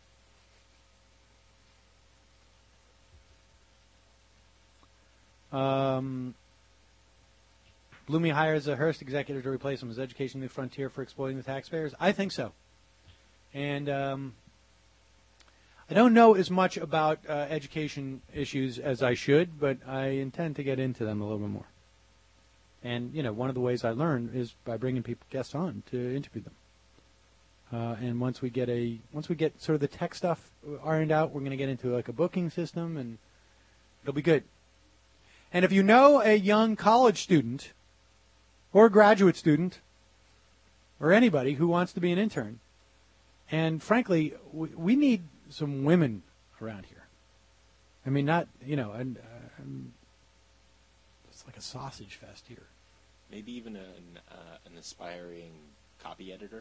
Blumey hires a Hearst executive to replace him. Is education the new frontier for exploiting the taxpayers? I think so. And I don't know as much about education issues as I should, but I intend to get into them a little bit more. And, one of the ways I learn is by bringing guests on to interview them. And once we get sort of the tech stuff ironed out, we're going to get into like a booking system, and it'll be good. And if you know a young college student or a graduate student or anybody who wants to be an intern, and frankly, we need some women around here. I mean, not, it's like a sausage fest here. Maybe even an aspiring copy editor.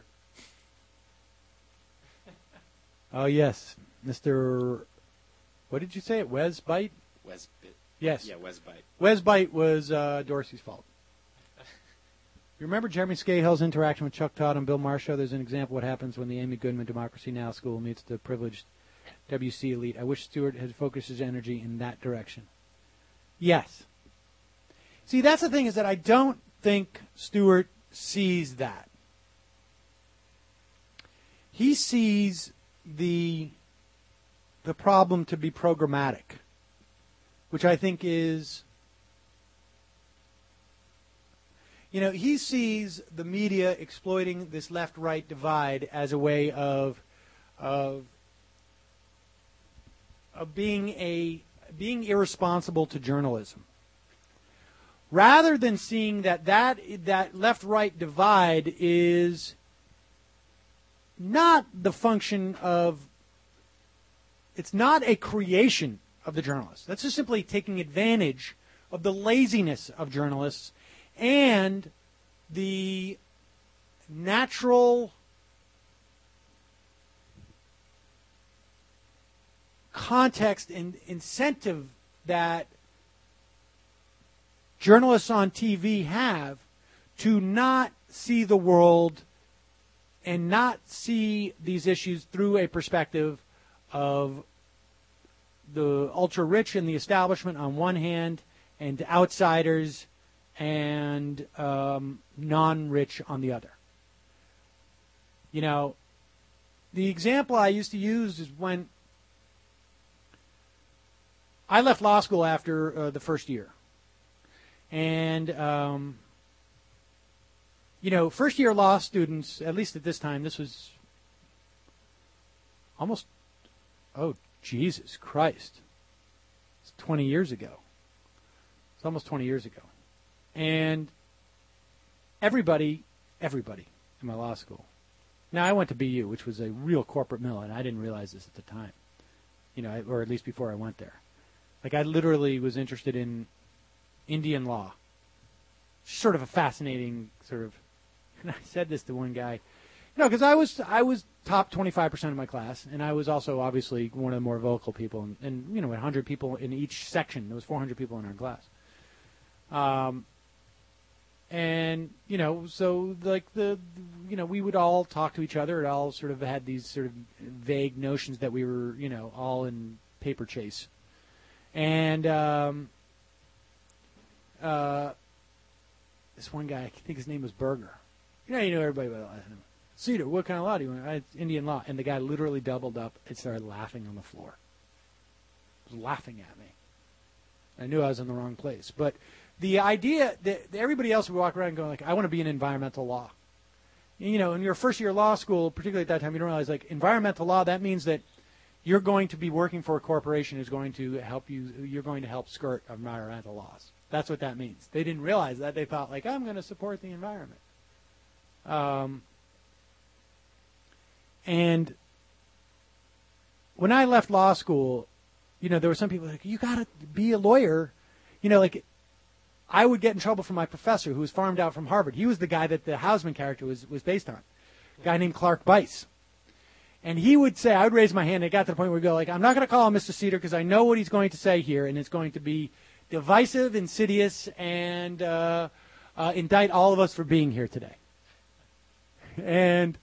Oh, yes. Mr. What did you say? Wesbite? Wesbite. Yes. Yeah, Wesbite. Wesbite was Dorsey's fault. You remember Jeremy Scahill's interaction with Chuck Todd and Bill Maher? There's an example of what happens when the Amy Goodman Democracy Now! School meets the privileged WC elite. I wish Stewart had focused his energy in that direction. Yes. See, that's the thing, is that I don't think Stewart sees that. He sees the problem to be programmatic, which I think is, he sees the media exploiting this left-right divide as a way of being irresponsible to journalism, rather than seeing that left-right divide is not the function of, it's not a creation of the journalists. That's just simply taking advantage of the laziness of journalists and the natural context and incentive that journalists on TV have to not see the world and not see these issues through a perspective of the ultra-rich and the establishment on one hand, and outsiders and non-rich on the other. The example I used to use is when I left law school after the first year. And, first-year law students, at least at this time, this was almost, Jesus Christ. It's 20 years ago. It's almost 20 years ago. And everybody in my law school. Now, I went to BU, which was a real corporate mill, and I didn't realize this at the time. Or at least before I went there. Like, I literally was interested in Indian law. Sort of a fascinating and I said this to one guy, because I was top 25% of my class, and I was also obviously one of the more vocal people, and 100 people in each section. There was 400 people in our class. So like we would all talk to each other. It all sort of had these sort of vague notions that we were, all in paper chase. And this one guy, I think his name was Berger. You know everybody by the last name. Cedar, what kind of law do you want? It's Indian law. And the guy literally doubled up and started laughing on the floor. He was laughing at me. I knew I was in the wrong place. But the idea that everybody else would walk around going like, I want to be in environmental law. In your first year of law school, particularly at that time, you don't realize, like, environmental law, that means that you're going to be working for a corporation who's going to help you, you're going to help skirt environmental laws. That's what that means. They didn't realize that. They thought, like, I'm going to support the environment. And when I left law school, there were some people like, you got to be a lawyer. I would get in trouble from my professor, who was farmed out from Harvard. He was the guy that the Hausman character was based on, a guy named Clark Bice. And he would say, I would raise my hand, and it got to the point where we go, like, I'm not going to call him Mr. Cedar because I know what he's going to say here, and it's going to be divisive, insidious, and indict all of us for being here today. And,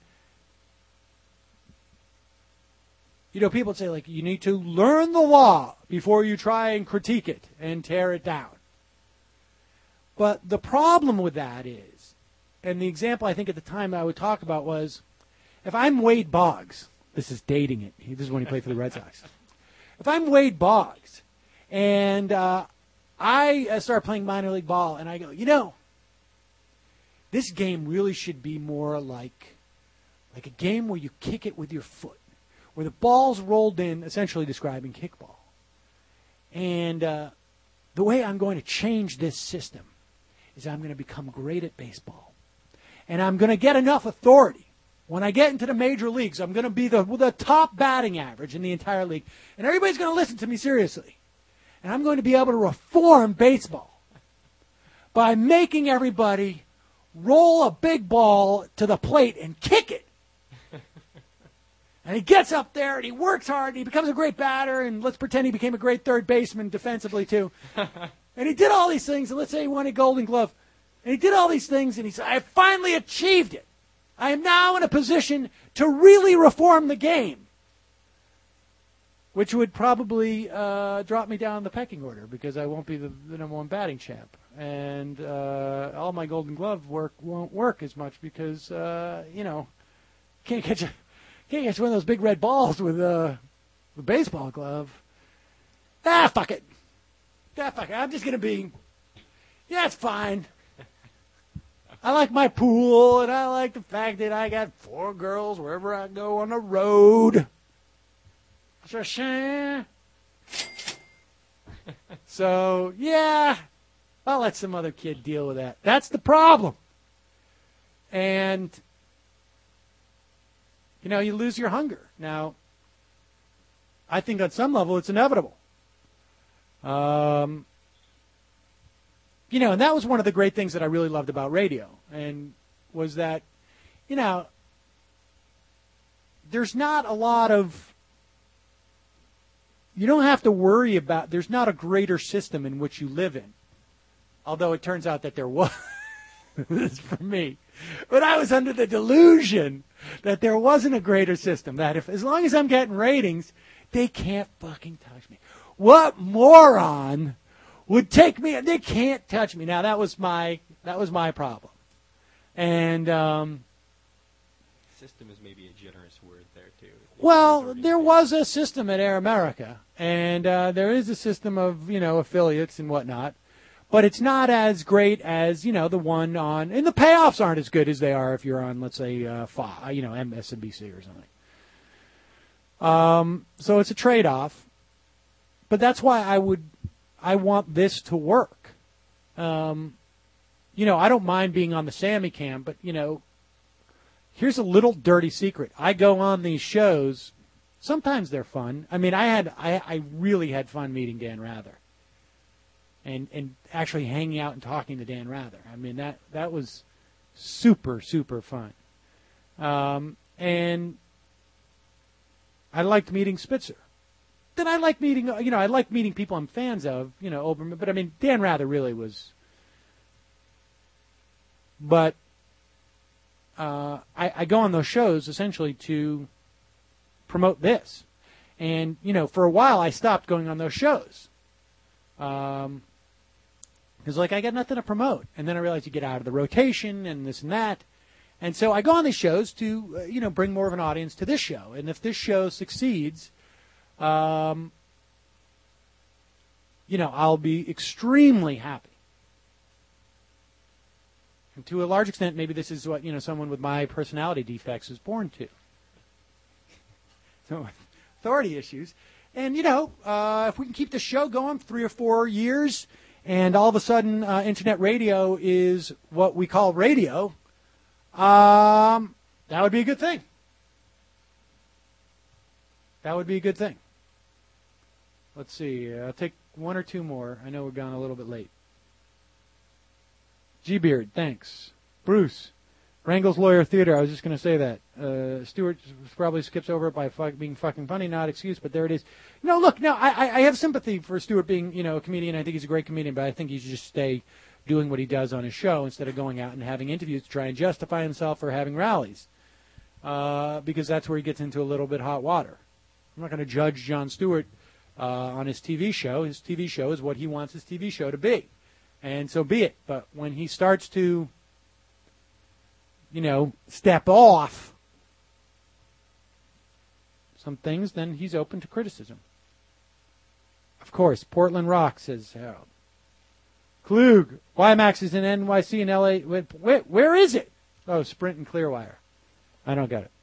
you know, people say, like, you need to learn the law before you try and critique it and tear it down. But the problem with that is, and the example I think at the time I would talk about was, if I'm Wade Boggs, this is dating it. This is when he played for the Red Sox. If I'm Wade Boggs, and I start playing minor league ball, and I go, you know, this game really should be more like a game where you kick it with your foot, where the ball's rolled in, essentially describing kickball. And the way I'm going to change this system is I'm going to become great at baseball. And I'm going to get enough authority. When I get into the major leagues, I'm going to be the top batting average in the entire league. And everybody's going to listen to me seriously. And I'm going to be able to reform baseball by making everybody roll a big ball to the plate and kick it. And he gets up there and he works hard and he becomes a great batter, and let's pretend he became a great third baseman defensively too. And he did all these things, and let's say he won a Golden Glove. And he did all these things, and he said, I finally achieved it. I am now in a position to really reform the game, which would probably drop me down the pecking order because I won't be the number one batting champ. And all my Golden Glove work won't work as much because, can't catch one of those big red balls with a baseball glove. Fuck it. I'm just going to be, it's fine. I like my pool, and I like the fact that I got 4 girls wherever I go on the road. So, yeah, I'll let some other kid deal with that. That's the problem. And, you lose your hunger. Now, I think on some level it's inevitable. And that was one of the great things that I really loved about radio, and was that, there's not a lot of, you don't have to worry about, there's not a greater system in which you live in. Although it turns out that there was, for me. But I was under the delusion that there wasn't a greater system, that as long as I'm getting ratings, they can't fucking touch me. What moron would take me? They can't touch me. Now that was my problem. And system is maybe a generous word there too. Well, there was a system at Air America, and there is a system of affiliates and whatnot, but it's not as great as the one on, and the payoffs aren't as good as they are if you're on, let's say, MSNBC or something. So it's a trade-off. But that's why I want this to work. I don't mind being on the Sammy Cam, but, here's a little dirty secret. I go on these shows. Sometimes they're fun. I mean, I really had fun meeting Dan Rather and actually hanging out and talking to Dan Rather. I mean, that was super, super fun. And I liked meeting Spitzer. Then I like meeting, I like meeting people I'm fans of, Oberman. But, I mean, Dan Rather really was. But I go on those shows essentially to promote this. And, for a while I stopped going on those shows. Because, I got nothing to promote. And then I realized you get out of the rotation and this and that. And so I go on these shows to, bring more of an audience to this show. And if this show succeeds, I'll be extremely happy. And to a large extent, maybe this is what, someone with my personality defects is born to. So, authority issues. And, if we can keep the show going 3 or 4 years, and all of a sudden internet radio is what we call radio, that would be a good thing. That would be a good thing. Let's see. I'll take 1 or 2 more. I know we're gone a little bit late. G-Beard, thanks. Bruce, Wrangel's Lawyer Theater. I was just going to say that. Stewart probably skips over it by being fucking funny, not excuse, but there it is. No, look, no, I have sympathy for Stewart being, a comedian. I think he's a great comedian, but I think he should just stay doing what he does on his show instead of going out and having interviews to try and justify himself or having rallies. Because that's where he gets into a little bit hot water. I'm not going to judge Jon Stewart on his TV show. His TV show is what he wants his TV show to be. And so be it. But when he starts to, step off some things, then he's open to criticism. Of course, Portland Rock, says Harold. Klug, WiMAX is in NYC and LA. Where is it? Oh, Sprint and Clearwire. I don't get it.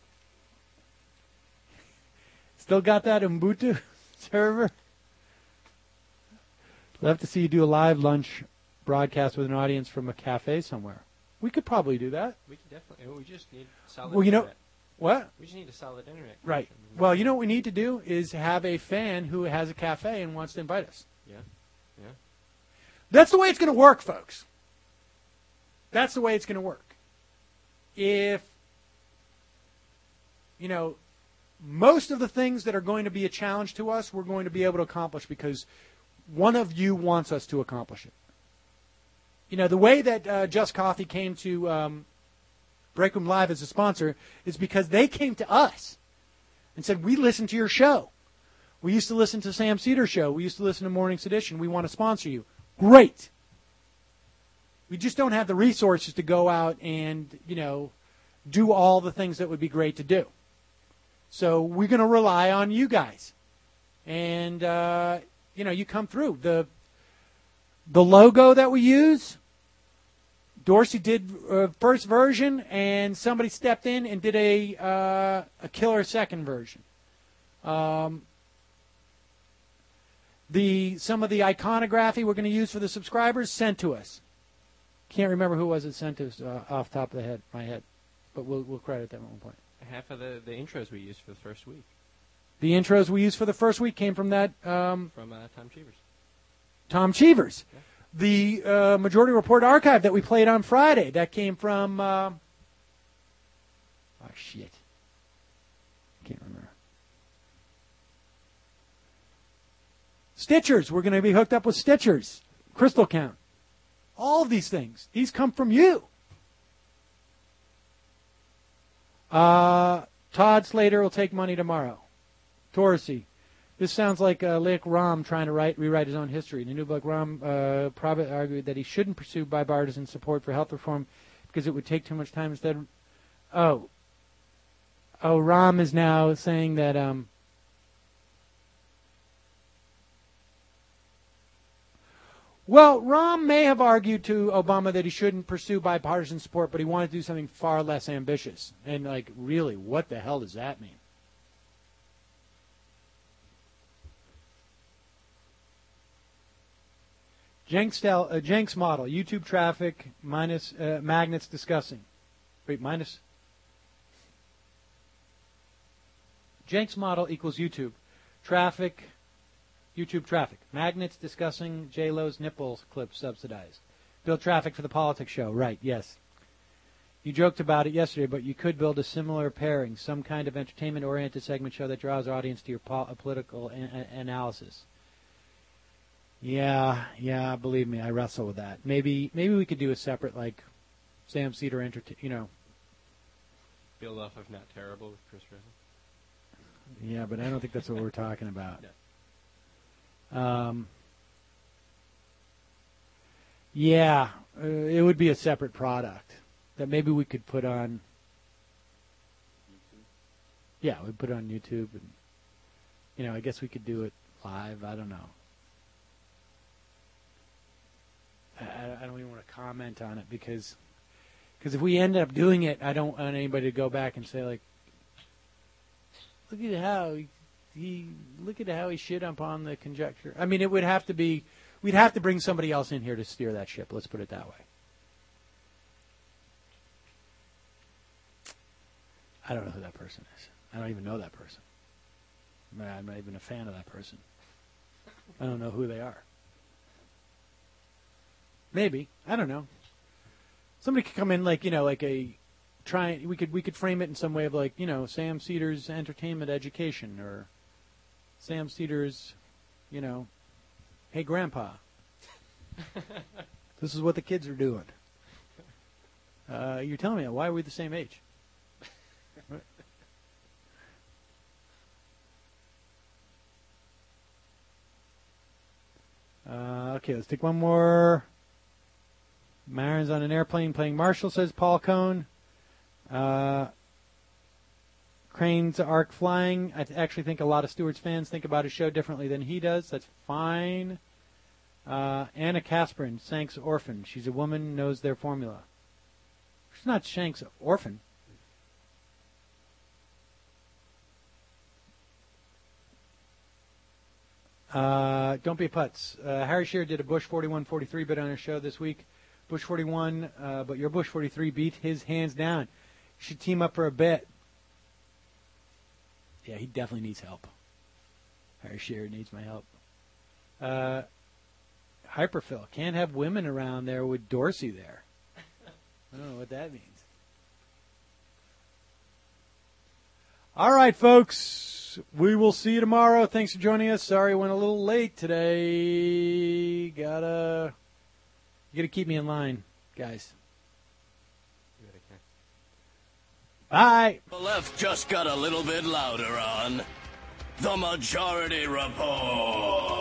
Still got that Ubuntu server? Love to see you do a live lunch broadcast with an audience from a cafe somewhere. We could probably do that. We could definitely. We just need solid internet. What? We just need a solid internet. Right. Well, what we need to do is have a fan who has a cafe and wants to invite us. Yeah. Yeah. That's the way it's going to work, folks. That's the way it's going to work. If, most of the things that are going to be a challenge to us, we're going to be able to accomplish because one of you wants us to accomplish it. The way that Just Coffee came to Breakroom Live as a sponsor is because they came to us and said, we listen to your show. We used to listen to Sam Cedar's show. We used to listen to Morning Sedition. We want to sponsor you. Great. We just don't have the resources to go out and, do all the things that would be great to do. So we're going to rely on you guys. And, you come through. The logo that we use, Dorsey did first version, and somebody stepped in and did a killer second version. Some of the iconography we're going to use for the subscribers sent to us. Can't remember who it was that sent to us off the top of my head, but we'll credit them at one point. Half of the intros we used for the first week. The intros we used for the first week came from that from Tom Cheevers. Tom Cheevers. Yeah. The Majority Report archive that we played on Friday, that came from... shit. Can't remember. Stitchers. We're going to be hooked up with Stitchers. Crystal Count. All of these things. These come from you. Todd Slater will take money tomorrow. Torresy. This sounds like Lech Ram trying to rewrite his own history. Nanubak Ram probably argued that he shouldn't pursue bipartisan support for health reform because it would take too much time instead. Ram is now saying that Ram may have argued to Obama that he shouldn't pursue bipartisan support, but he wanted to do something far less ambitious. And, really, what the hell does that mean? Jenks model, YouTube traffic minus magnets discussing. Wait, minus? Jenks model equals YouTube. Traffic, YouTube traffic. Magnets discussing J-Lo's nipple clip subsidized. Build traffic for the politics show. Right, yes. You joked about it yesterday, but you could build a similar pairing, some kind of entertainment-oriented segment show that draws audience to your political analysis. Yeah, believe me, I wrestle with that. Maybe we could do a separate, Sam Cedar Build off of Not Terrible with Chris Rosen. Yeah, but I don't think that's what we're talking about. No. It would be a separate product that maybe we could put on. Yeah, we'd put it on YouTube, and I guess we could do it live. I don't know. I don't even want to comment on it because if we end up doing it, I don't want anybody to go back and say look at how he shit upon the conjecture. I mean, it would have to be, we'd have to bring somebody else in here to steer that ship. Let's put it that way. I don't know who that person is. I don't even know that person. I'm not even a fan of that person. I don't know who they are. Maybe. I don't know. Somebody could come in like a we could frame it in some way of like Sam Cedar's entertainment education or Sam Cedar's hey grandpa, this is what the kids are doing. You're telling me why are we the same age? Right. Okay, let's take one more. Marin's on an airplane playing Marshall, says Paul Cohn. Crane's Arc Flying. I actually think a lot of Stewart's fans think about his show differently than he does. That's fine. Anna Casperin, Shank's orphan. She's a woman, knows their formula. She's not Shank's orphan. Don't be a putz. Harry Shearer did a Bush 41-43 bit on his show this week. Bush 41, but your Bush 43 beat his hands down. You should team up for a bet. Yeah, he definitely needs help. Harry Shearer needs my help. Hyperfill. Can't have women around there with Dorsey there. I don't know what that means. All right, folks. We will see you tomorrow. Thanks for joining us. Sorry I went a little late today. You gotta keep me in line, guys. Bye. The left just got a little bit louder on The Majority Report.